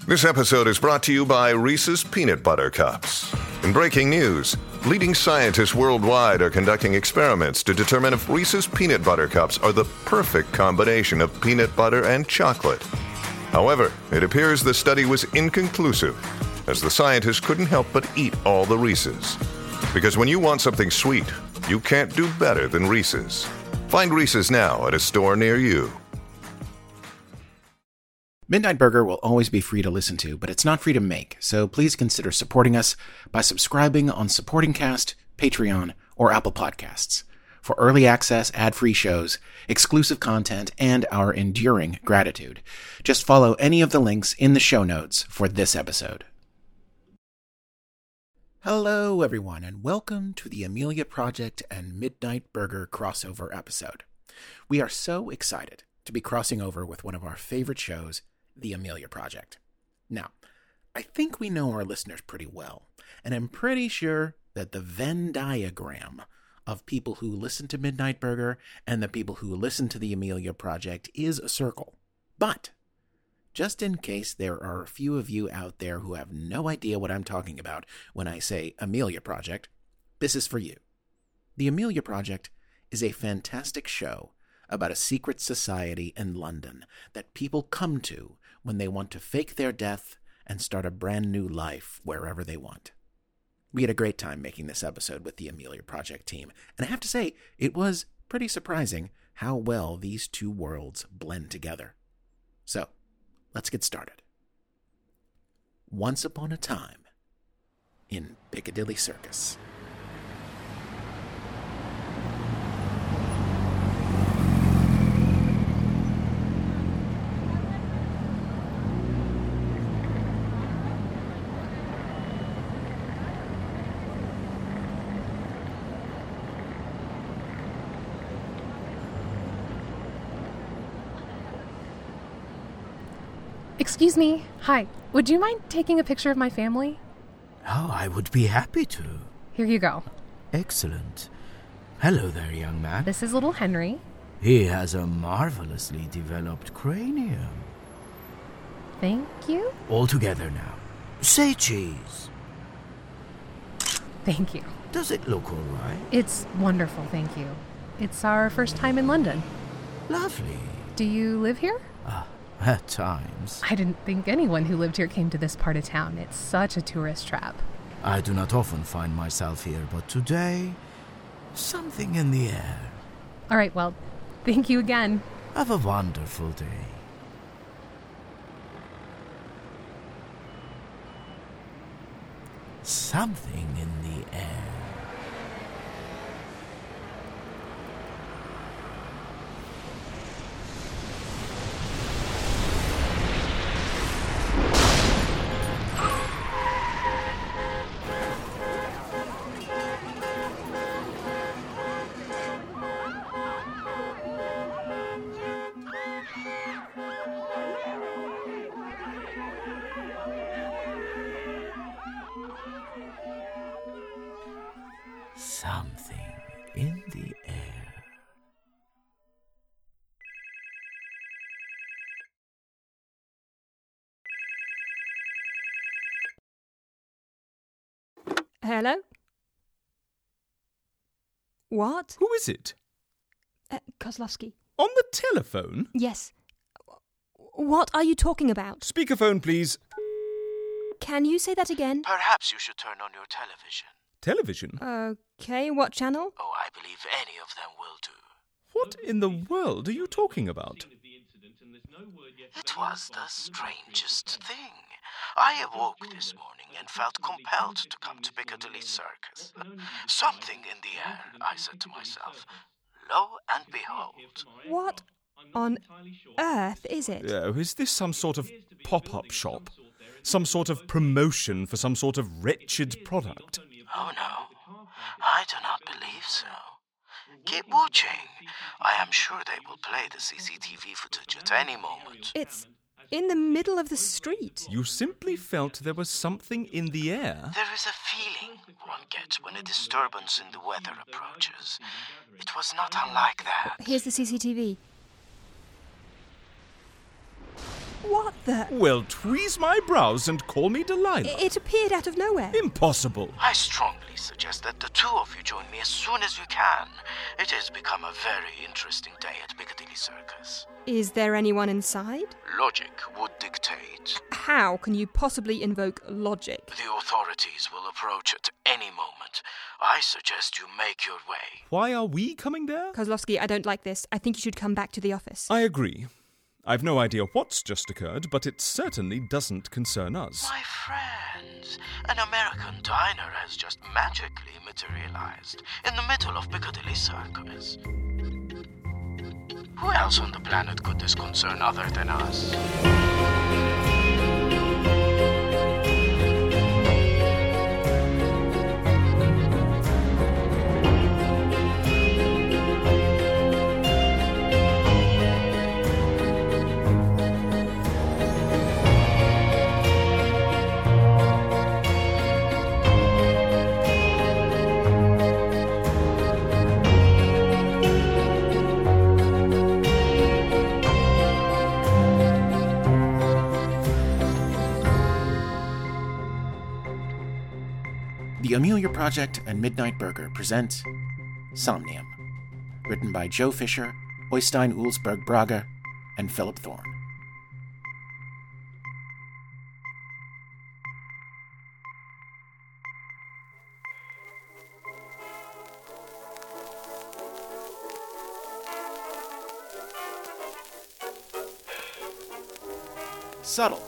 This episode is brought to you by Reese's Peanut Butter Cups. In breaking news, leading scientists worldwide are conducting experiments to determine if Reese's Peanut Butter Cups are the perfect combination of peanut butter and chocolate. However, it appears the study was inconclusive, as the scientists couldn't help but eat all the Reese's. Because when you want something sweet, you can't do better than Reese's. Find Reese's now at a store near you. Midnight Burger will always be free to listen to, but it's not free to make, so please consider supporting us by subscribing on Supporting Cast, Patreon, or Apple Podcasts for early access, ad-free shows, exclusive content, and our enduring gratitude. Just follow any of the links in the show notes for this episode. Hello, everyone, and welcome to the Amelia Project and Midnight Burger crossover episode. We are so excited to be crossing over with one of our favorite shows, The Amelia Project. Now, I think we know our listeners pretty well, and I'm pretty sure that the Venn diagram of people who listen to Midnight Burger and the people who listen to The Amelia Project is a circle. But, just in case there are a few of you out there who have no idea what I'm talking about when I say Amelia Project, this is for you. The Amelia Project is a fantastic show about a secret society in London that people come to when they want to fake their death and start a brand new life wherever they want. We had a great time making this episode with the Amelia Project team, and I have to say, it was pretty surprising how well these two worlds blend together. So, let's get started. Once upon a time in Piccadilly Circus. Excuse me. Hi. Would you mind taking a picture of my family? Oh, I would be happy to. Here you go. Excellent. Hello there, young man. This is little Henry. He has a marvelously developed cranium. Thank you. All together now. Say cheese. Thank you. Does it look all right? It's wonderful, thank you. It's our first time in London. Lovely. Do you live here? At times. I didn't think anyone who lived here came to this part of town. It's such a tourist trap. I do not often find myself here, but today, something in the air. All right, well, thank you again. Have a wonderful day. Something in the air. Something in the air. Hello? What? Who is it? Kozlowski. On the telephone? Yes. What are you talking about? Speakerphone, please. Can you say that again? Perhaps you should turn on your television. Television? Okay, what channel? Oh, I believe any of them will do. What in the world are you talking about? It was the strangest thing. I awoke this morning and felt compelled to come to Piccadilly Circus. Something in the air, I said to myself. Lo and behold. What on earth is it? Oh, is this some sort of pop-up shop? Some sort of promotion for some sort of wretched product? Oh no, I do not believe so. Keep watching. I am sure they will play the CCTV footage at any moment. It's in the middle of the street. You simply felt there was something in the air? There is a feeling one gets when a disturbance in the weather approaches. It was not unlike that. Here's the CCTV. What the? Well, tweeze my brows and call me Delilah. It appeared out of nowhere. Impossible. I strongly suggest that the two of you join me as soon as you can. It has become a very interesting day at Piccadilly Circus. Is there anyone inside? Logic would dictate. How can you possibly invoke logic? The authorities will approach at any moment. I suggest you make your way. Why are we coming there? Kozlovsky, I don't like this. I think you should come back to the office. I agree. I've no idea what's just occurred, but it certainly doesn't concern us. My friends, an American diner has just magically materialized in the middle of Piccadilly Circus. Who else on the planet could this concern other than us? The Amelia Project and Midnight Burger present Somnium, written by Joe Fisher, Oystein Ulsberg Braga, and Philip Thorne. Subtle.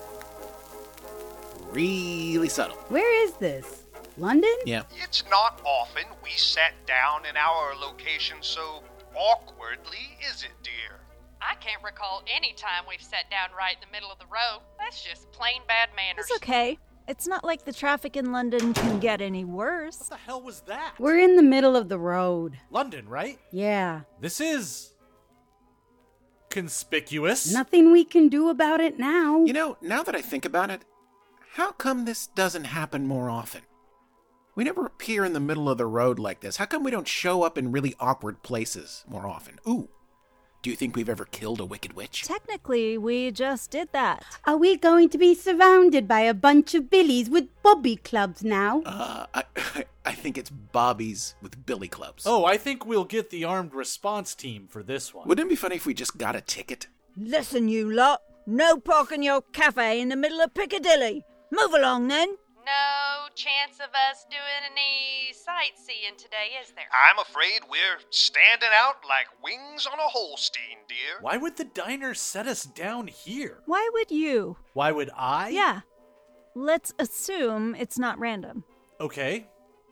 Really subtle. Where is this? London? Yeah. It's not often we sat down in our location so awkwardly, is it, dear? I can't recall any time we've sat down right in the middle of the road. That's just plain bad manners. It's okay. It's not like the traffic in London can get any worse. What the hell was that? We're in the middle of the road. London, right? Yeah. This is conspicuous. Nothing we can do about it now. You know, now that I think about it, how come this doesn't happen more often? We never appear in the middle of the road like this. How come we don't show up in really awkward places more often? Ooh, do you think we've ever killed a wicked witch? Technically, we just did that. Are we going to be surrounded by a bunch of billies with bobby clubs now? I think it's Bobbies with billy clubs. Oh, I think we'll get the armed response team for this one. Wouldn't it be funny if we just got a ticket? Listen, you lot. No parking your cafe in the middle of Piccadilly. Move along, then. No chance of us doing any sightseeing today, is there? I'm afraid we're standing out like wings on a Holstein, dear. Why would the diner set us down here? Why would you? Why would I? Yeah. Let's assume it's not random. Okay,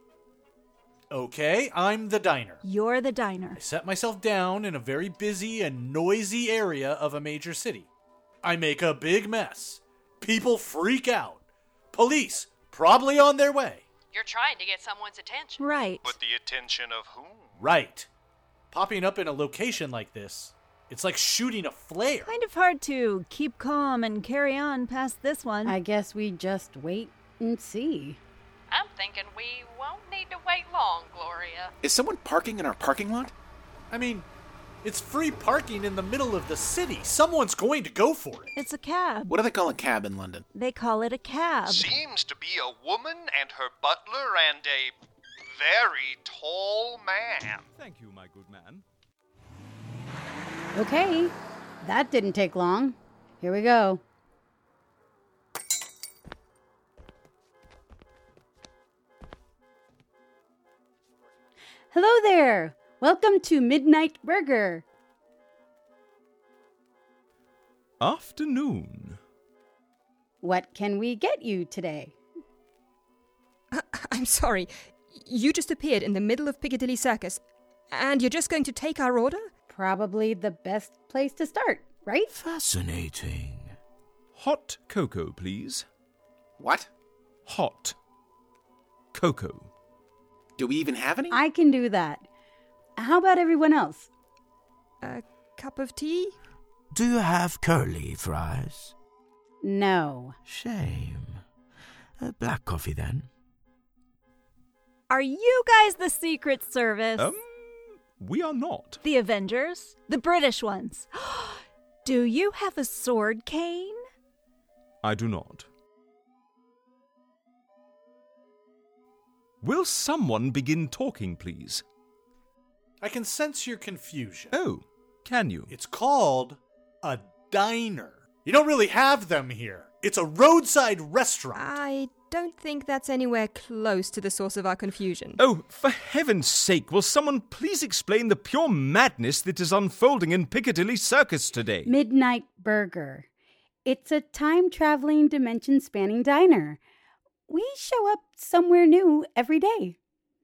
I'm the diner. You're the diner. I set myself down in a very busy and noisy area of a major city. I make a big mess. People freak out. Police probably on their way. You're trying to get someone's attention. Right. But the attention of whom? Right. Popping up in a location like this, it's like shooting a flare. Kind of hard to keep calm and carry on past this one. I guess we just wait and see. I'm thinking we won't need to wait long, Gloria. Is someone parking in our parking lot? I mean, it's free parking in the middle of the city. Someone's going to go for it. It's a cab. What do they call a cab in London? They call it a cab. Seems to be a woman and her butler and a very tall man. Thank you, my good man. Okay, that didn't take long. Here we go. Hello there. Welcome to Midnight Burger. Afternoon. What can we get you today? I'm sorry. You just appeared in the middle of Piccadilly Circus, and you're just going to take our order? Probably the best place to start, right? Fascinating. Hot cocoa, please. What? Hot cocoa. Do we even have any? I can do that. How about everyone else? A cup of tea? Do you have curly fries? No. Shame. Black coffee, then. Are you guys the Secret Service? We are not. The Avengers? The British ones? Do you have a sword cane? I do not. Will someone begin talking, please? I can sense your confusion. Oh, can you? It's called a diner. You don't really have them here. It's a roadside restaurant. I don't think that's anywhere close to the source of our confusion. Oh, for heaven's sake, will someone please explain the pure madness that is unfolding in Piccadilly Circus today? Midnight Burger. It's a time-traveling, dimension-spanning diner. We show up somewhere new every day.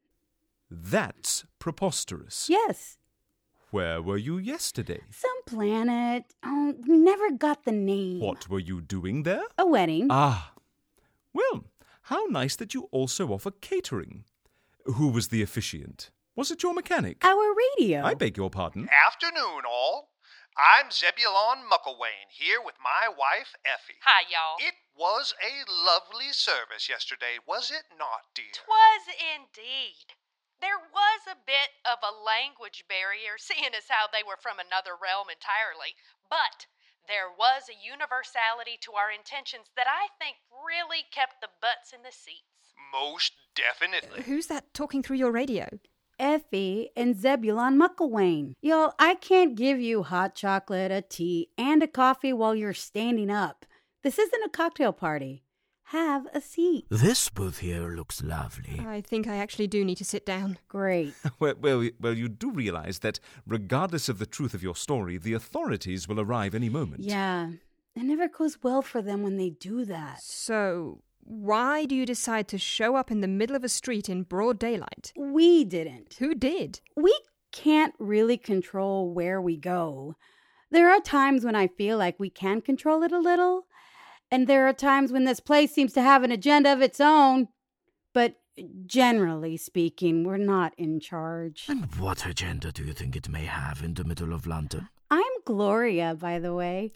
That's preposterous. Yes. Where were you yesterday? Some planet. Oh, we never got the name. What were you doing there? A wedding. Ah. Well, how nice that you also offer catering. Who was the officiant? Was it your mechanic? Our radio. I beg your pardon. Afternoon, all. I'm Zebulon Mucklewane, here with my wife, Effie. Hi, y'all. It was a lovely service yesterday, was it not, dear? 'Twas indeed. There was a bit of a language barrier, seeing as how they were from another realm entirely, but there was a universality to our intentions that I think really kept the butts in the seats. Most definitely. Who's that talking through your radio? Effie and Zebulon Mucklewane. Y'all, I can't give you hot chocolate, a tea, and a coffee while you're standing up. This isn't a cocktail party. Have a seat. This booth here looks lovely. I think I actually do need to sit down. Great. Well, you do realize that regardless of the truth of your story, the authorities will arrive any moment. Yeah, it never goes well for them when they do that. So, why do you decide to show up in the middle of a street in broad daylight? We didn't. Who did? We can't really control where we go. There are times when I feel like we can control it a little, and there are times when this place seems to have an agenda of its own. But generally speaking, we're not in charge. And what agenda do you think it may have in the middle of London? I'm Gloria, by the way.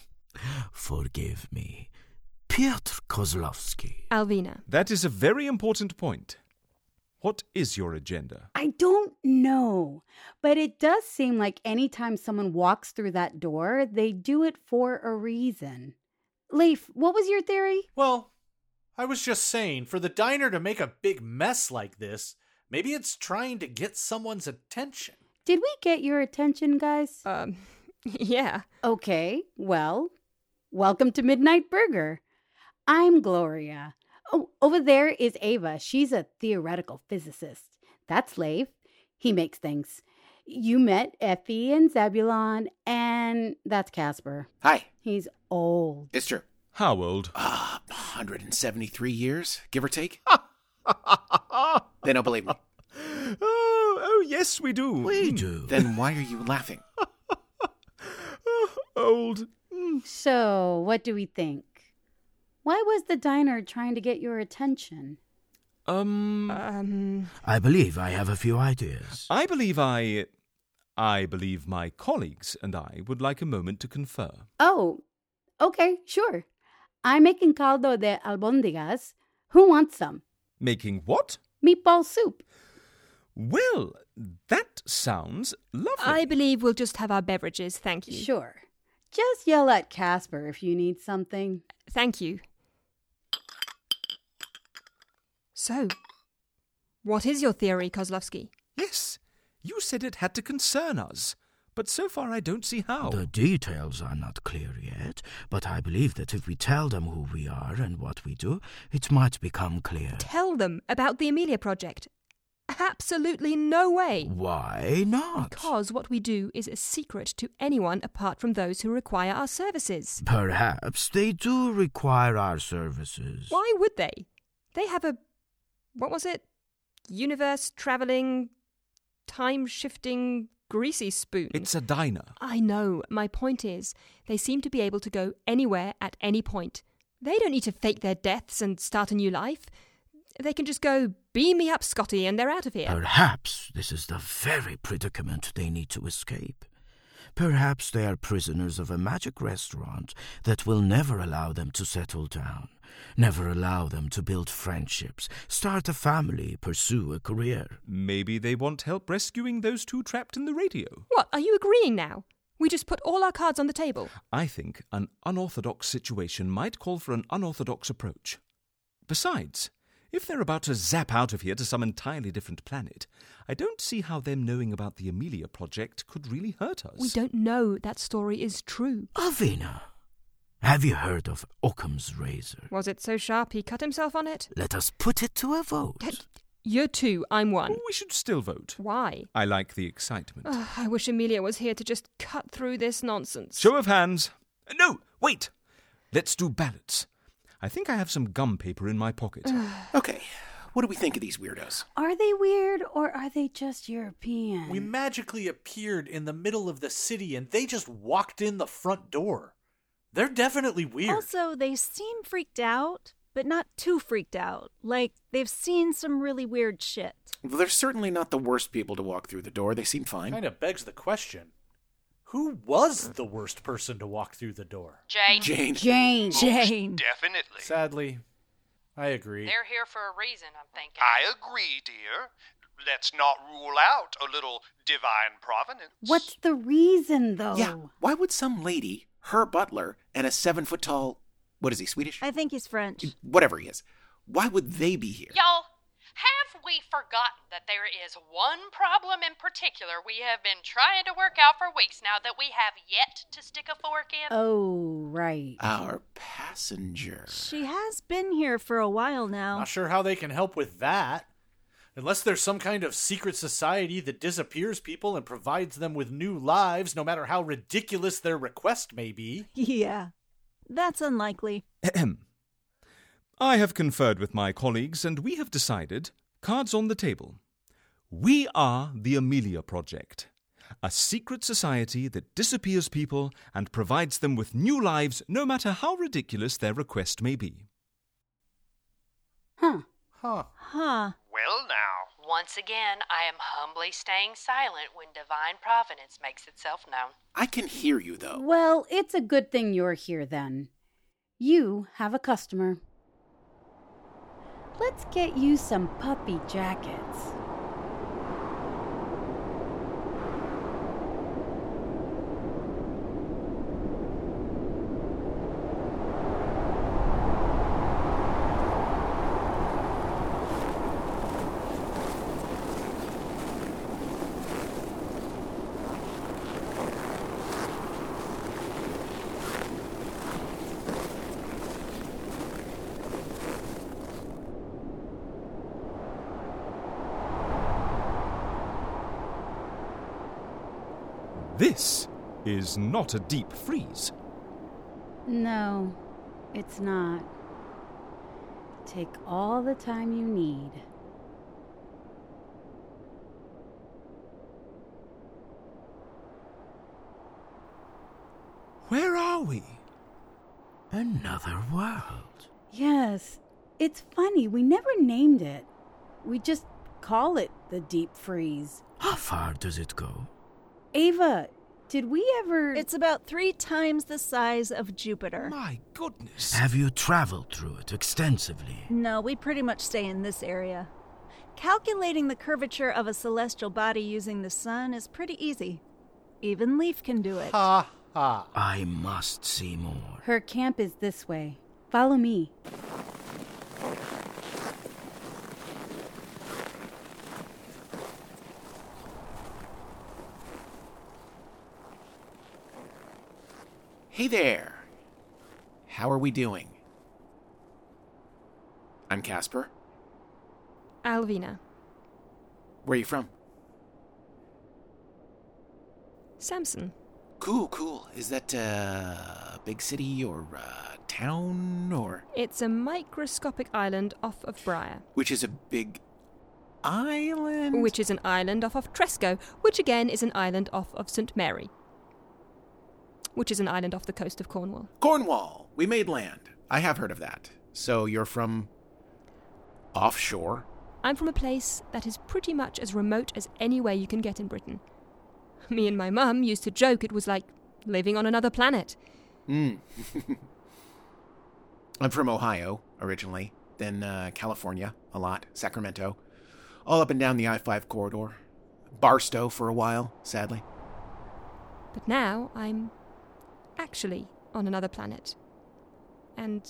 Forgive me. Piotr Kozlowski. Alvina. That is a very important point. What is your agenda? I don't know, but it does seem like anytime someone walks through that door, they do it for a reason. Leif, what was your theory? Well, I was just saying, for the diner to make a big mess like this, maybe it's trying to get someone's attention. Did we get your attention, guys? Yeah. Okay, well, welcome to Midnight Burger. I'm Gloria. Oh, over there is Ava. She's a theoretical physicist. That's Leif. He makes things. You met Effie and Zebulon, and that's Casper. Hi. He's old. It's true. How old? 173 years, give or take. They don't believe me. Oh, yes, we do. We do. Then why are you laughing? Old. So, what do we think? Why was the diner trying to get your attention? I believe I have a few ideas. I believe my colleagues and I would like a moment to confer. Oh, okay, sure. I'm making caldo de albóndigas. Who wants some? Making what? Meatball soup. Well, that sounds lovely. I believe we'll just have our beverages, thank you. Sure. Just yell at Casper if you need something. Thank you. So, what is your theory, Kozlowski? Yes, you said it had to concern us, but so far I don't see how. The details are not clear yet, but I believe that if we tell them who we are and what we do, it might become clear. Tell them about the Amelia Project. Absolutely no way. Why not? Because what we do is a secret to anyone apart from those who require our services. Perhaps they do require our services. Why would they? They have a... what was it? Universe-travelling, time-shifting, greasy spoon. It's a diner. I know. My point is, they seem to be able to go anywhere at any point. They don't need to fake their deaths and start a new life. They can just go, beam me up, Scotty, and they're out of here. Perhaps this is the very predicament they need to escape. Perhaps they are prisoners of a magic restaurant that will never allow them to settle down, never allow them to build friendships, start a family, pursue a career. Maybe they want help rescuing those two trapped in the radio. What, are you agreeing now? We just put all our cards on the table. I think an unorthodox situation might call for an unorthodox approach. Besides, if they're about to zap out of here to some entirely different planet, I don't see how them knowing about the Amelia Project could really hurt us. We don't know that story is true. Alvina, have you heard of Occam's razor? Was it so sharp he cut himself on it? Let us put it to a vote. You're 2, I'm 1. We should still vote. Why? I like the excitement. I wish Amelia was here to just cut through this nonsense. Show of hands. No, wait. Let's do ballots. I think I have some gum paper in my pocket. Okay, what do we think of these weirdos? Are they weird or are they just European? We magically appeared in the middle of the city and they just walked in the front door. They're definitely weird. Also, they seem freaked out, but not too freaked out. Like, they've seen some really weird shit. Well, they're certainly not the worst people to walk through the door. They seem fine. Kind of begs the question. Who was the worst person to walk through the door? Jane. Jane. Definitely. Sadly, I agree. They're here for a reason, I'm thinking. I agree, dear. Let's not rule out a little divine providence. What's the reason, though? Yeah, why would some lady, her butler, and a 7-foot-tall, what is he, Swedish? I think he's French. Whatever he is. Why would they be here? Y'all, have we forgotten that there is one problem in particular we have been trying to work out for weeks now that we have yet to stick a fork in? Oh, right. Our passenger. She has been here for a while now. Not sure how they can help with that. Unless there's some kind of secret society that disappears people and provides them with new lives, no matter how ridiculous their request may be. Yeah, that's unlikely. I have conferred with my colleagues and we have decided, cards on the table. We are the Amelia Project, a secret society that disappears people and provides them with new lives no matter how ridiculous their request may be. Huh. Well, now. Once again, I am humbly staying silent when divine providence makes itself known. I can hear you, though. Well, it's a good thing you're here then. You have a customer. Let's get you some puppy jackets. This is not a deep freeze. No, it's not. Take all the time you need. Where are we? Another world. Yes, it's funny. We never named it. We just call it the deep freeze. How far does it go? Ava, did we ever... It's about 3 times the size of Jupiter. My goodness. Have you traveled through it extensively? No, we pretty much stay in this area. Calculating the curvature of a celestial body using the sun is pretty easy. Even Leaf can do it. Ha. I must see more. Her camp is this way. Follow me. Hey there. How are we doing? I'm Casper. Alvina. Where are you from? Samson. Cool. Is that a big city or a town or... It's a microscopic island off of Briar. Which is a big island? Which is an island off of Tresco, which again is an island off of St. Mary. Which is an island off the coast of Cornwall. Cornwall! We made land. I have heard of that. So you're from... offshore? I'm from a place that is pretty much as remote as anywhere you can get in Britain. Me and my mum used to joke it was like living on another planet. I'm from Ohio, originally. Then California, a lot. Sacramento. All up and down the I-5 corridor. Barstow for a while, sadly. But now I'm actually on another planet. And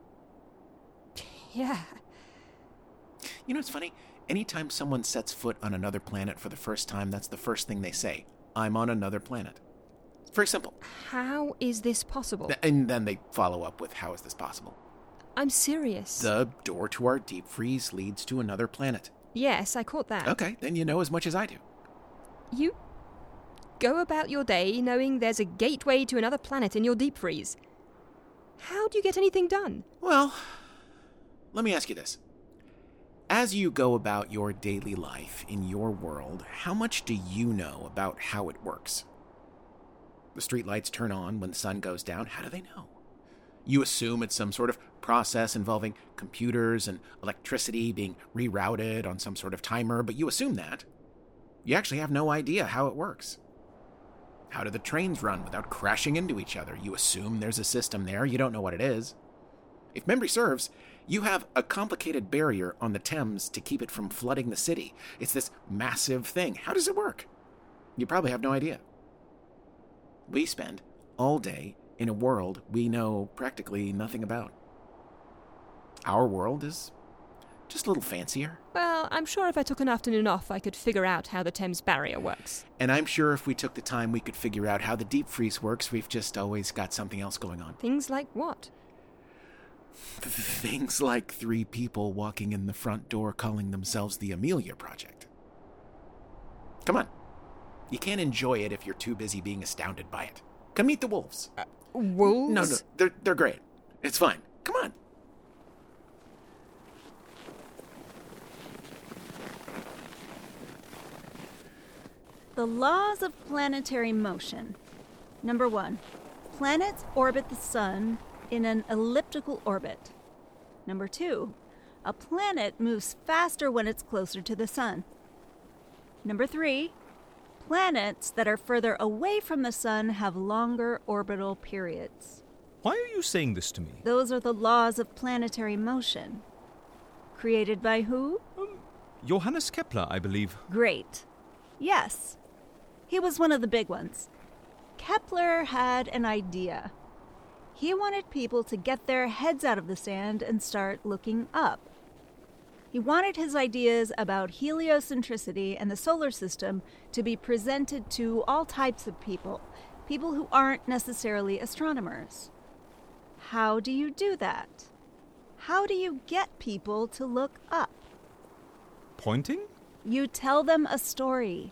yeah. You know, it's funny. Anytime someone sets foot on another planet for the first time, that's the first thing they say. I'm on another planet. It's very simple. How is this possible? And then they follow up with, how is this possible? I'm serious. The door to our deep freeze leads to another planet. Yes, I caught that. Okay, then you know as much as I do. You go about your day knowing there's a gateway to another planet in your deep freeze. How do you get anything done? Well, let me ask you this. As you go about your daily life in your world, how much do you know about how it works? The streetlights turn on when the sun goes down. How do they know? You assume it's some sort of process involving computers and electricity being rerouted on some sort of timer, but you assume that. You actually have no idea how it works. How do the trains run without crashing into each other? You assume there's a system there. You don't know what it is. If memory serves, you have a complicated barrier on the Thames to keep it from flooding the city. It's this massive thing. How does it work? You probably have no idea. We spend all day in a world we know practically nothing about. Our world is just a little fancier. Well, I'm sure if I took an afternoon off, I could figure out how the Thames barrier works. And I'm sure if we took the time, we could figure out how the deep freeze works. We've just always got something else going on. Things like what? Things like 3 people walking in the front door calling themselves the Amelia Project. Come on. You can't enjoy it if you're too busy being astounded by it. Come meet the wolves. Wolves? No, they're great. It's fine. Come on. The laws of planetary motion. Number 1. Planets orbit the sun in an elliptical orbit. Number 2. A planet moves faster when it's closer to the sun. Number 3. Planets that are further away from the sun have longer orbital periods. Why are you saying this to me? Those are the laws of planetary motion. Created by who? Johannes Kepler, I believe. Great. Yes. He was one of the big ones. Kepler had an idea. He wanted people to get their heads out of the sand and start looking up. He wanted his ideas about heliocentricity and the solar system to be presented to all types of people who aren't necessarily astronomers. How do you do that? How do you get people to look up? Pointing? You tell them a story.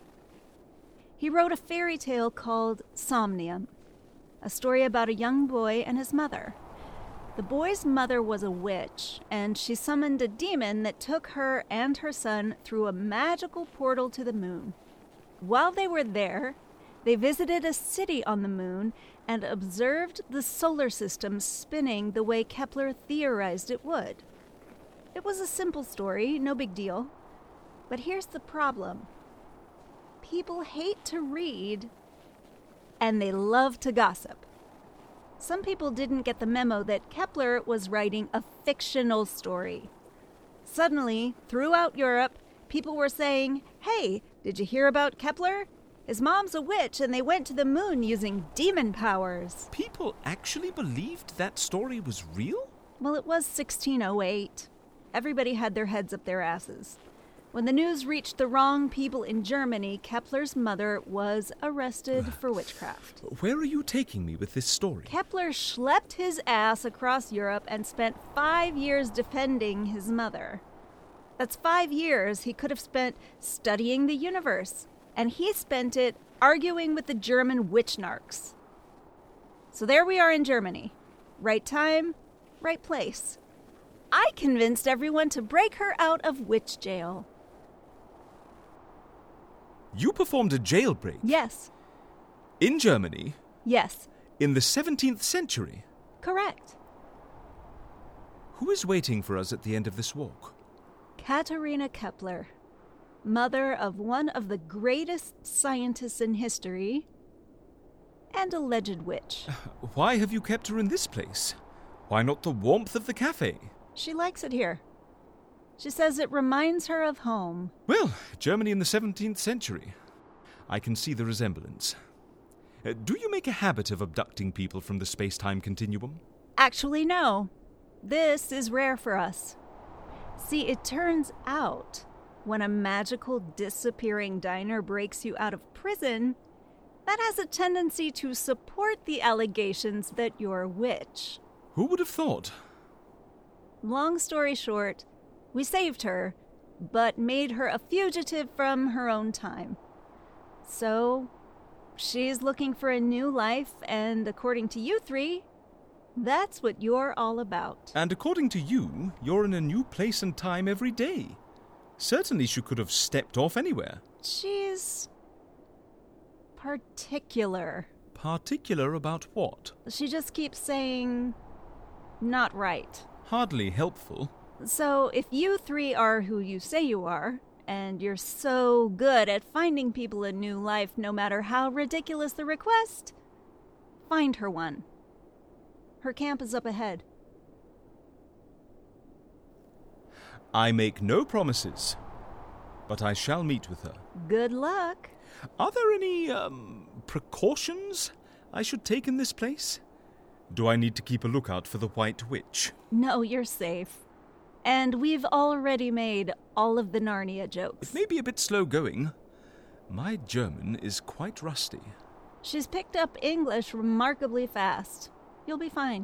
He wrote a fairy tale called Somnium, a story about a young boy and his mother. The boy's mother was a witch, and she summoned a demon that took her and her son through a magical portal to the moon. While they were there, they visited a city on the moon and observed the solar system spinning the way Kepler theorized it would. It was a simple story, no big deal. But here's the problem. People hate to read, and they love to gossip. Some people didn't get the memo that Kepler was writing a fictional story. Suddenly, throughout Europe, people were saying, "Hey, did you hear about Kepler? His mom's a witch and they went to the moon using demon powers." People actually believed that story was real? Well, it was 1608. Everybody had their heads up their asses. When the news reached the wrong people in Germany, Kepler's mother was arrested for witchcraft. Where are you taking me with this story? Kepler schlepped his ass across Europe and spent 5 years defending his mother. That's 5 years he could have spent studying the universe, and he spent it arguing with the German witch narcs. So there we are in Germany. Right time, right place. I convinced everyone to break her out of witch jail. You performed a jailbreak? Yes. In Germany? Yes. In the 17th century? Correct. Who is waiting for us at the end of this walk? Katharina Kepler, mother of one of the greatest scientists in history, and alleged witch. Why have you kept her in this place? Why not the warmth of the cafe? She likes it here. She says it reminds her of home. Well, Germany in the 17th century. I can see the resemblance. Do you make a habit of abducting people from the space-time continuum? Actually, no. This is rare for us. See, it turns out when a magical disappearing diner breaks you out of prison, that has a tendency to support the allegations that you're a witch. Who would have thought? Long story short, we saved her, but made her a fugitive from her own time. So, she's looking for a new life, and according to you three, that's what you're all about. And according to you, you're in a new place and time every day. Certainly she could have stepped off anywhere. She's particular. Particular about what? She just keeps saying, not right. Hardly helpful. So if you three are who you say you are, and you're so good at finding people a new life no matter how ridiculous the request, find her one. Her camp is up ahead. I make no promises, but I shall meet with her. Good luck. Are there any, precautions I should take in this place? Do I need to keep a lookout for the White Witch? No, you're safe. And we've already made all of the Narnia jokes. It may be a bit slow going. My German is quite rusty. She's picked up English remarkably fast. You'll be fine.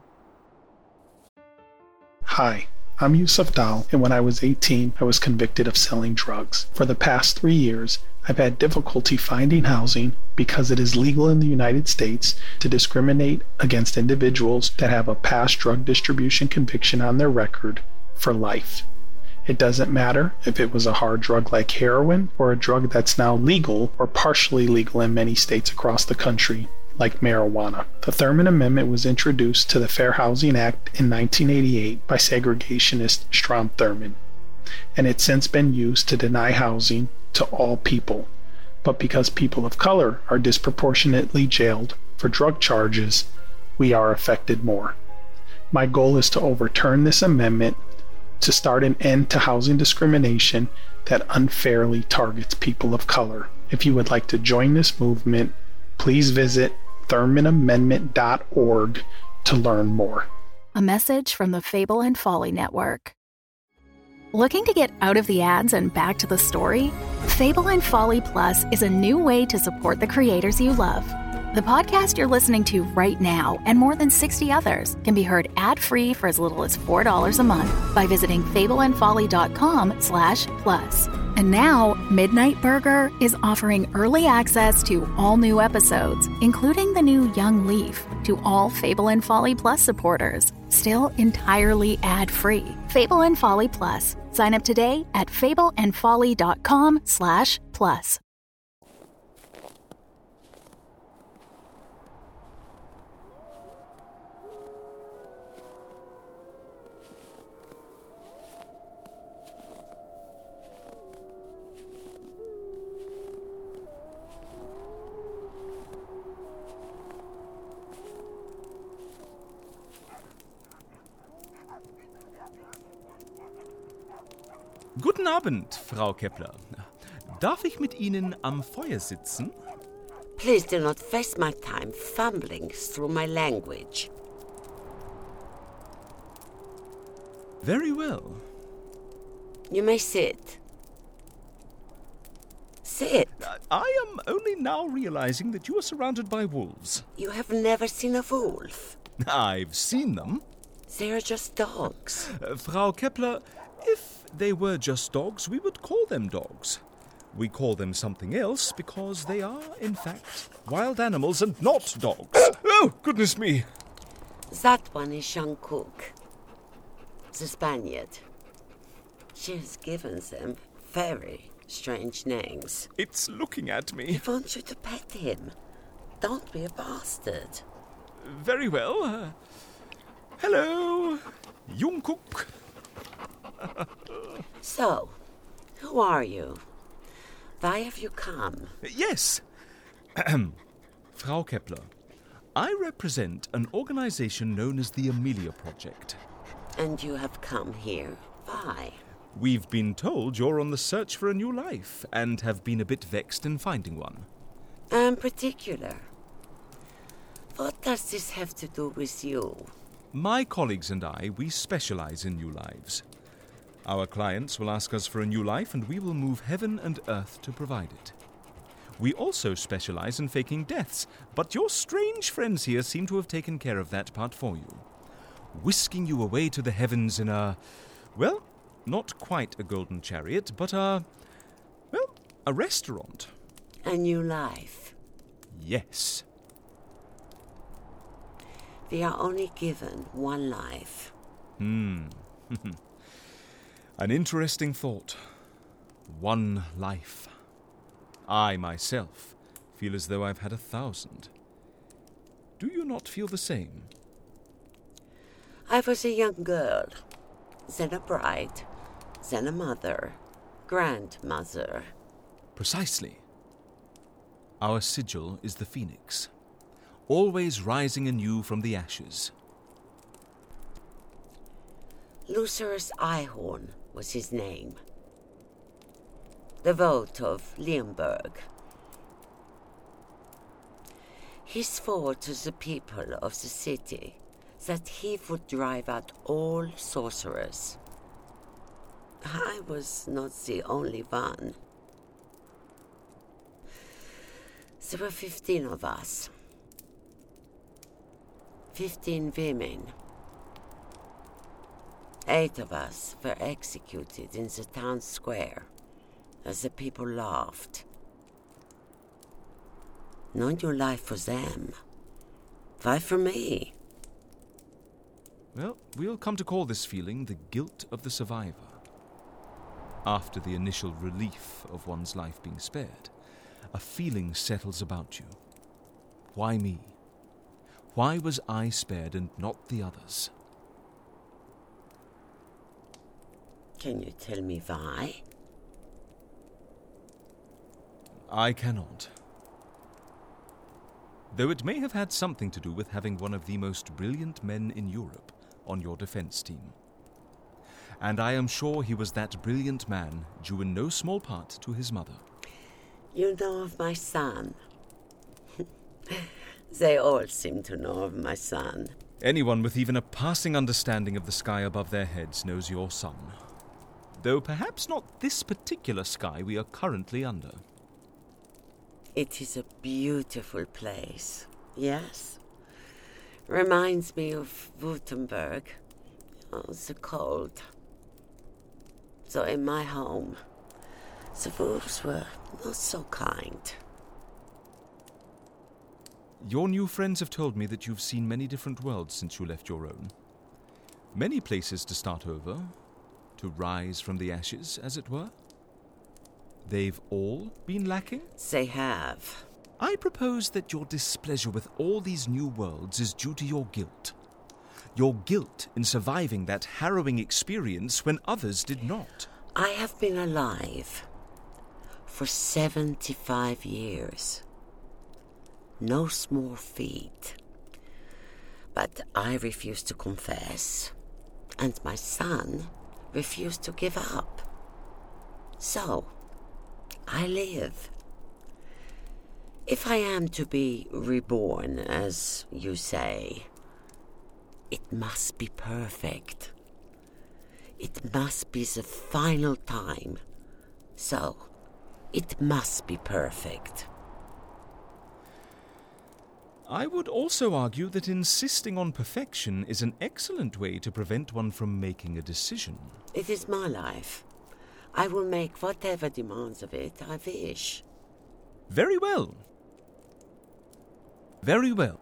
Hi, I'm Yusuf Dal, and when I was 18, I was convicted of selling drugs. For the past 3 years, I've had difficulty finding housing because it is legal in the United States to discriminate against individuals that have a past drug distribution conviction on their record for life. It doesn't matter if it was a hard drug like heroin or a drug that's now legal or partially legal in many states across the country, like marijuana. The Thurman Amendment was introduced to the Fair Housing Act in 1988 by segregationist Strom Thurmond, and it's since been used to deny housing to all people. But because people of color are disproportionately jailed for drug charges, we are affected more. My goal is to overturn this amendment to start an end to housing discrimination that unfairly targets people of color. If you would like to join this movement, please visit ThurmanAmendment.org to learn more. A message from the Fable and Folly Network. Looking to get out of the ads and back to the story? Fable and Folly Plus is a new way to support the creators you love. The podcast you're listening to right now and more than 60 others can be heard ad-free for as little as $4 a month by visiting fableandfolly.com/plus. And now, Midnight Burger is offering early access to all new episodes, including the new Young Leaf, to all Fable and Folly Plus supporters, still entirely ad-free. Fable and Folly Plus. Sign up today at fableandfolly.com/plus. Guten Abend, Frau Kepler. Darf ich mit Ihnen am Feuer sitzen? Please do not waste my time fumbling through my language. Very well. You may sit. Sit. I am only now realizing that you are surrounded by wolves. You have never seen a wolf. I've seen them. They are just dogs. Frau Kepler, if they were just dogs, we would call them dogs. We call them something else because they are, in fact, wild animals and not dogs. Oh, goodness me. That one is Jean Cook, the Spaniard. She has given them very strange names. It's looking at me. He wants you to pet him. Don't be a bastard. Very well. Hello, Jungkook. So, who are you? Why have you come? Yes. Frau Kepler, I represent an organization known as the Amelia Project. And you have come here. Why? We've been told you're on the search for a new life and have been a bit vexed in finding one. I'm particular. What does this have to do with you? My colleagues and I, we specialize in new lives. Our clients will ask us for a new life, and we will move heaven and earth to provide it. We also specialize in faking deaths, but your strange friends here seem to have taken care of that part for you. Whisking you away to the heavens in a, well, not quite a golden chariot, but a restaurant. A new life. Yes. We are only given one life. An interesting thought. One life. I, myself, feel as though I've had 1,000. Do you not feel the same? I was a young girl, then a bride, then a mother, grandmother. Precisely. Our sigil is the phoenix, always rising anew from the ashes. Lucerus Ihorn was his name. The vote of Leonberg. He swore to the people of the city that he would drive out all sorcerers. I was not the only one. There were 15 of us. 15 women. 8 of us were executed in the town square as the people laughed. No new life for them. Why for me? Well, we'll come to call this feeling the guilt of the survivor. After the initial relief of one's life being spared, a feeling settles about you. Why me? Why was I spared and not the others? Can you tell me why? I cannot. Though it may have had something to do with having one of the most brilliant men in Europe on your defense team. And I am sure he was that brilliant man due in no small part to his mother. You know of my son. They all seem to know of my son. Anyone with even a passing understanding of the sky above their heads knows your son. Though perhaps not this particular sky we are currently under. It is a beautiful place, yes. Reminds me of Württemberg. Oh, the cold. So in my home, the wolves were not so kind. Your new friends have told me that you've seen many different worlds since you left your own. Many places to start over, to rise from the ashes, as it were. They've all been lacking? They have. I propose that your displeasure with all these new worlds is due to your guilt. Your guilt in surviving that harrowing experience when others did not. I have been alive for 75 years. No small feat. But I refuse to confess, and my son refused to give up. So, I live. If I am to be reborn, as you say, it must be perfect. It must be the final time. So, it must be perfect. I would also argue that insisting on perfection is an excellent way to prevent one from making a decision. It is my life. I will make whatever demands of it I wish. Very well. Very well.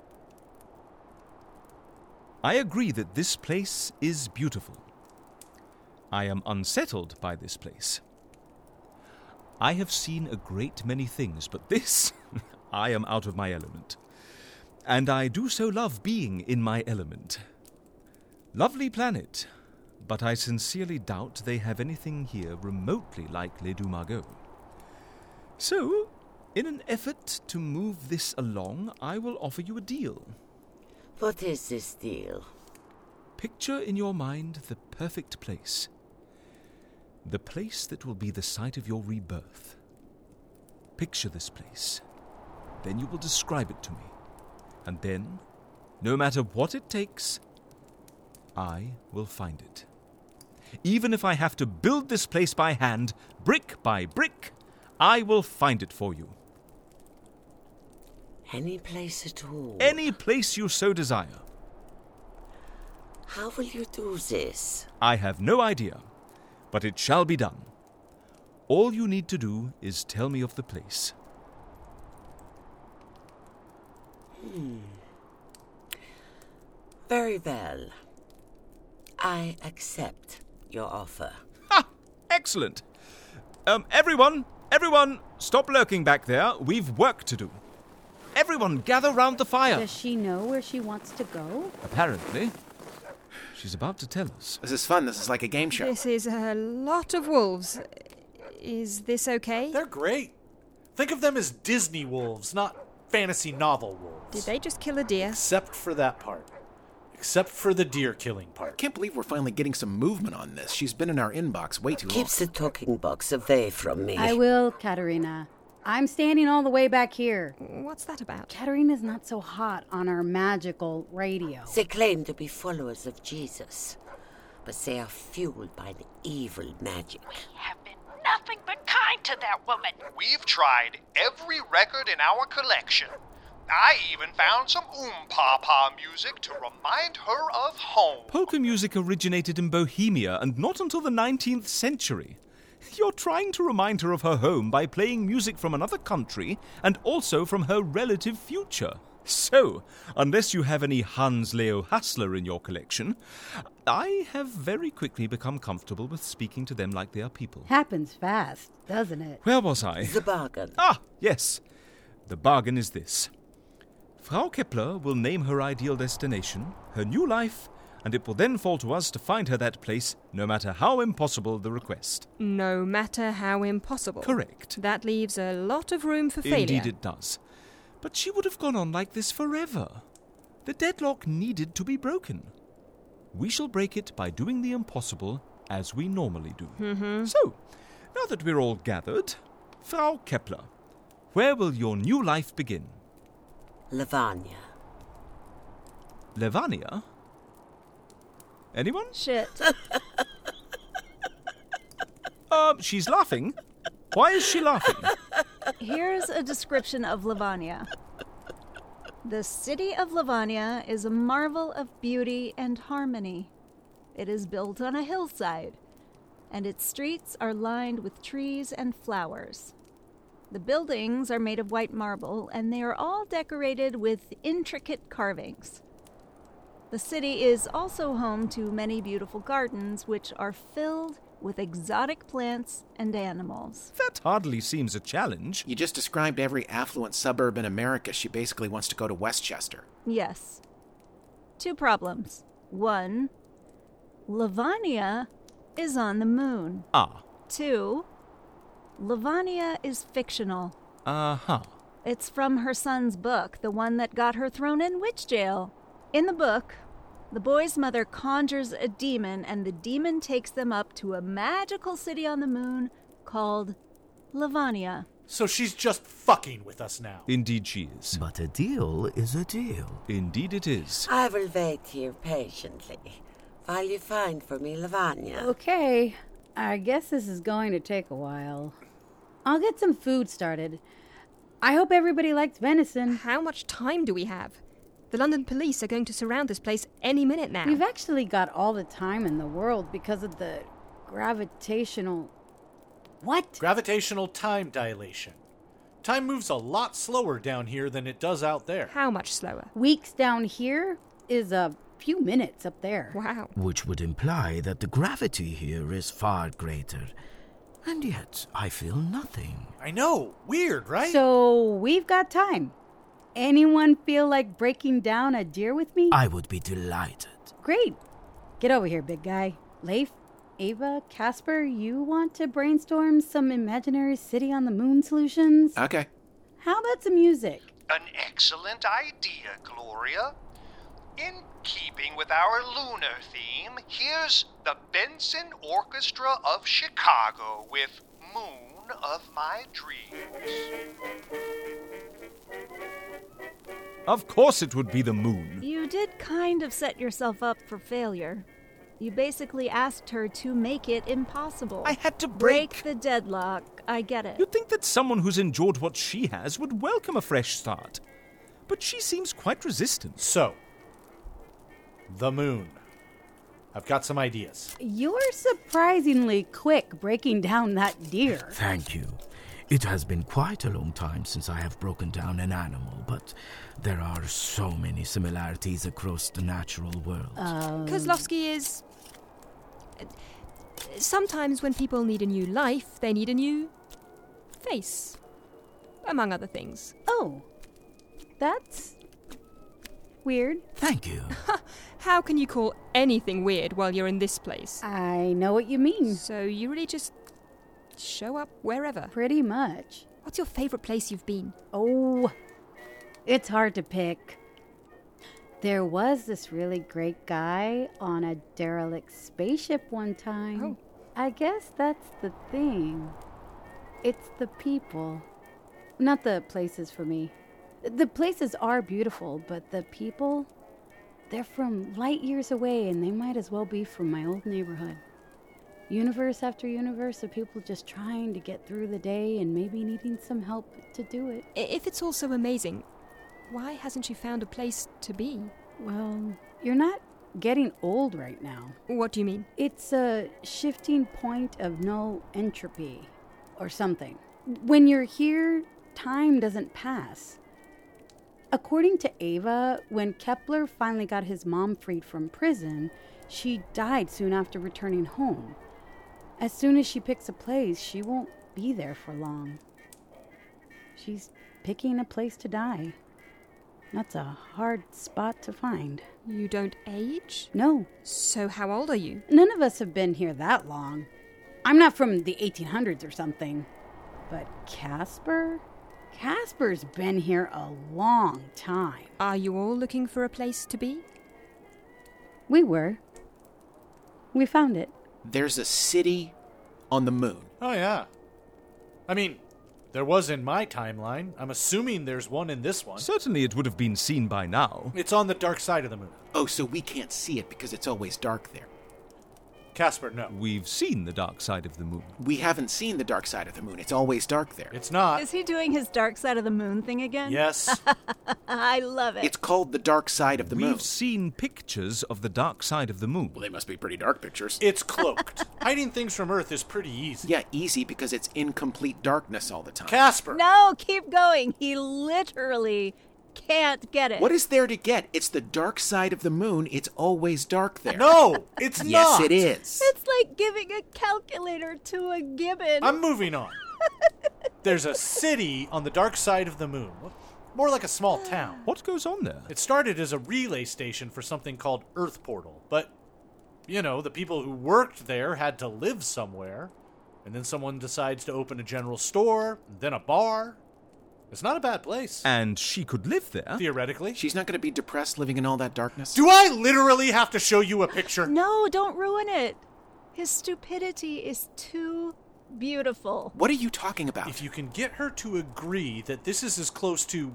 I agree that this place is beautiful. I am unsettled by this place. I have seen a great many things, but this, I am out of my element. And I do so love being in my element. Lovely planet, but I sincerely doubt they have anything here remotely like Les Deux Margots. So, in an effort to move this along, I will offer you a deal. What is this deal? Picture in your mind the perfect place. The place that will be the site of your rebirth. Picture this place. Then you will describe it to me. And then, no matter what it takes, I will find it. Even if I have to build this place by hand, brick by brick, I will find it for you. Any place at all? Any place you so desire. How will you do this? I have no idea, but it shall be done. All you need to do is tell me of the place. Very well. I accept your offer. Ha! Excellent. Everyone, stop lurking back there. We've work to do. Everyone, gather round the fire. Does she know where she wants to go? Apparently. She's about to tell us. This is fun. This is like a game show. This is a lot of wolves. Is this okay? They're great. Think of them as Disney wolves, not fantasy novel wolves. Did they just kill a deer? Except for that part. Except for the deer killing I part. can't believe we're finally getting some movement on this. She's been in our inbox way too long. Keeps the talking box away from me. I will, Katerina. I'm standing all the way back here. What's that about? Katerina's not so hot on our magical radio. They claim to be followers of Jesus, but they are fueled by an evil magic. We have been nothing but kind to that woman. We've tried every record in our collection. I even found some Papa music to remind her of home. Polka music originated in Bohemia and not until the 19th century. You're trying to remind her of her home by playing music from another country and also from her relative future. So, unless you have any Hans Leo Hassler in your collection, I have very quickly become comfortable with speaking to them like they are people. Happens fast, doesn't it? Where was I? The bargain. Ah, yes. The bargain is this. Frau Kepler will name her ideal destination, her new life, and it will then fall to us to find her that place, no matter how impossible the request. No matter how impossible. Correct. That leaves a lot of room for failure. Indeed it does. But she would have gone on like this forever. The deadlock needed to be broken. We shall break it by doing the impossible as we normally do. Mm-hmm. So, now that we're all gathered, Frau Kepler, where will your new life begin? Lavanya. Levania? Anyone? Shit. She's laughing. Why is she laughing? Here's a description of Lavanya. The city of Lavanya is a marvel of beauty and harmony. It is built on a hillside, and its streets are lined with trees and flowers. The buildings are made of white marble, and they are all decorated with intricate carvings. The city is also home to many beautiful gardens, which are filled with exotic plants and animals. That hardly seems a challenge. You just described every affluent suburb in America. She basically wants to go to Westchester. Yes. 2 problems. 1, Lavanya is on the moon. Ah. 2, Lavanya is fictional. Uh-huh. It's from her son's book, the one that got her thrown in witch jail. In the book, the boy's mother conjures a demon, and the demon takes them up to a magical city on the moon called Lavanya. So she's just fucking with us now. Indeed she is. But a deal is a deal. Indeed it is. I will wait here patiently while you find for me Lavanya. Okay, I guess this is going to take a while. I'll get some food started. I hope everybody likes venison. How much time do we have? The London police are going to surround this place any minute now. We've actually got all the time in the world because of the gravitational... What? Gravitational time dilation. Time moves a lot slower down here than it does out there. How much slower? Weeks down here is a few minutes up there. Wow. Which would imply that the gravity here is far greater. And yet, I feel nothing. I know. Weird, right? So, we've got time. Anyone feel like breaking down a deer with me? I would be delighted. Great. Get over here, big guy. Leif, Ava, Casper, you want to brainstorm some imaginary city on the moon solutions? Okay. How about some music? An excellent idea, Gloria. In keeping with our lunar theme, here's the Benson Orchestra of Chicago with Moon of My Dreams. Of course it would be the moon. You did kind of set yourself up for failure. You basically asked her to make it impossible. I had to break the deadlock. I get it. You'd think that someone who's endured what she has would welcome a fresh start. But she seems quite resistant. So, the moon. I've got some ideas. You're surprisingly quick breaking down that deer. Thank you. It has been quite a long time since I have broken down an animal, but there are so many similarities across the natural world. Kozlovsky is... Sometimes when people need a new life, they need a new face, among other things. Oh, that's weird. Thank you. How can you call anything weird while you're in this place? I know what you mean. So you really just show up wherever? Pretty much. What's your favourite place you've been? Oh, it's hard to pick. There was this really great guy on a derelict spaceship one time. Oh. I guess that's the thing. It's the people. Not the places for me. The places are beautiful, but the people, they're from light years away, and they might as well be from my old neighborhood. Universe after universe of people just trying to get through the day and maybe needing some help to do it. If it's all so amazing, why hasn't she found a place to be? Well, you're not getting old right now. What do you mean? It's a shifting point of no entropy or something. When you're here, time doesn't pass. According to Ava, when Kepler finally got his mom freed from prison, she died soon after returning home. As soon as she picks a place, she won't be there for long. She's picking a place to die. That's a hard spot to find. You don't age? No. So how old are you? None of us have been here that long. I'm not from the 1800s or something. But Casper? Casper's been here a long time. Are you all looking for a place to be? We were. We found it. There's a city on the moon. Oh, yeah. I mean, there was in my timeline. I'm assuming there's one in this one. Certainly it would have been seen by now. It's on the dark side of the moon. Oh, so we can't see it because it's always dark there. Casper, no. We've seen the dark side of the moon. We haven't seen the dark side of the moon. It's always dark there. It's not. Is he doing his dark side of the moon thing again? Yes. I love it. It's called the dark side of the moon. We've seen pictures of the dark side of the moon. Well, they must be pretty dark pictures. It's cloaked. Hiding things from Earth is pretty easy. Yeah, easy because it's in complete darkness all the time. Casper! No, keep going. He literally can't get it. What is there to get? It's the dark side of the moon. It's always dark there. No, it's not. Yes, it is. It's like giving a calculator to a gibbon. I'm moving on. There's a city on the dark side of the moon. More like a small town. What goes on there? It started as a relay station for something called Earth Portal. But, you know, the people who worked there had to live somewhere. And then someone decides to open a general store, then a bar. It's not a bad place. And she could live there? Theoretically. She's not going to be depressed living in all that darkness? Do I literally have to show you a picture? No, don't ruin it. His stupidity is too beautiful. What are you talking about? If you can get her to agree that this is as close to...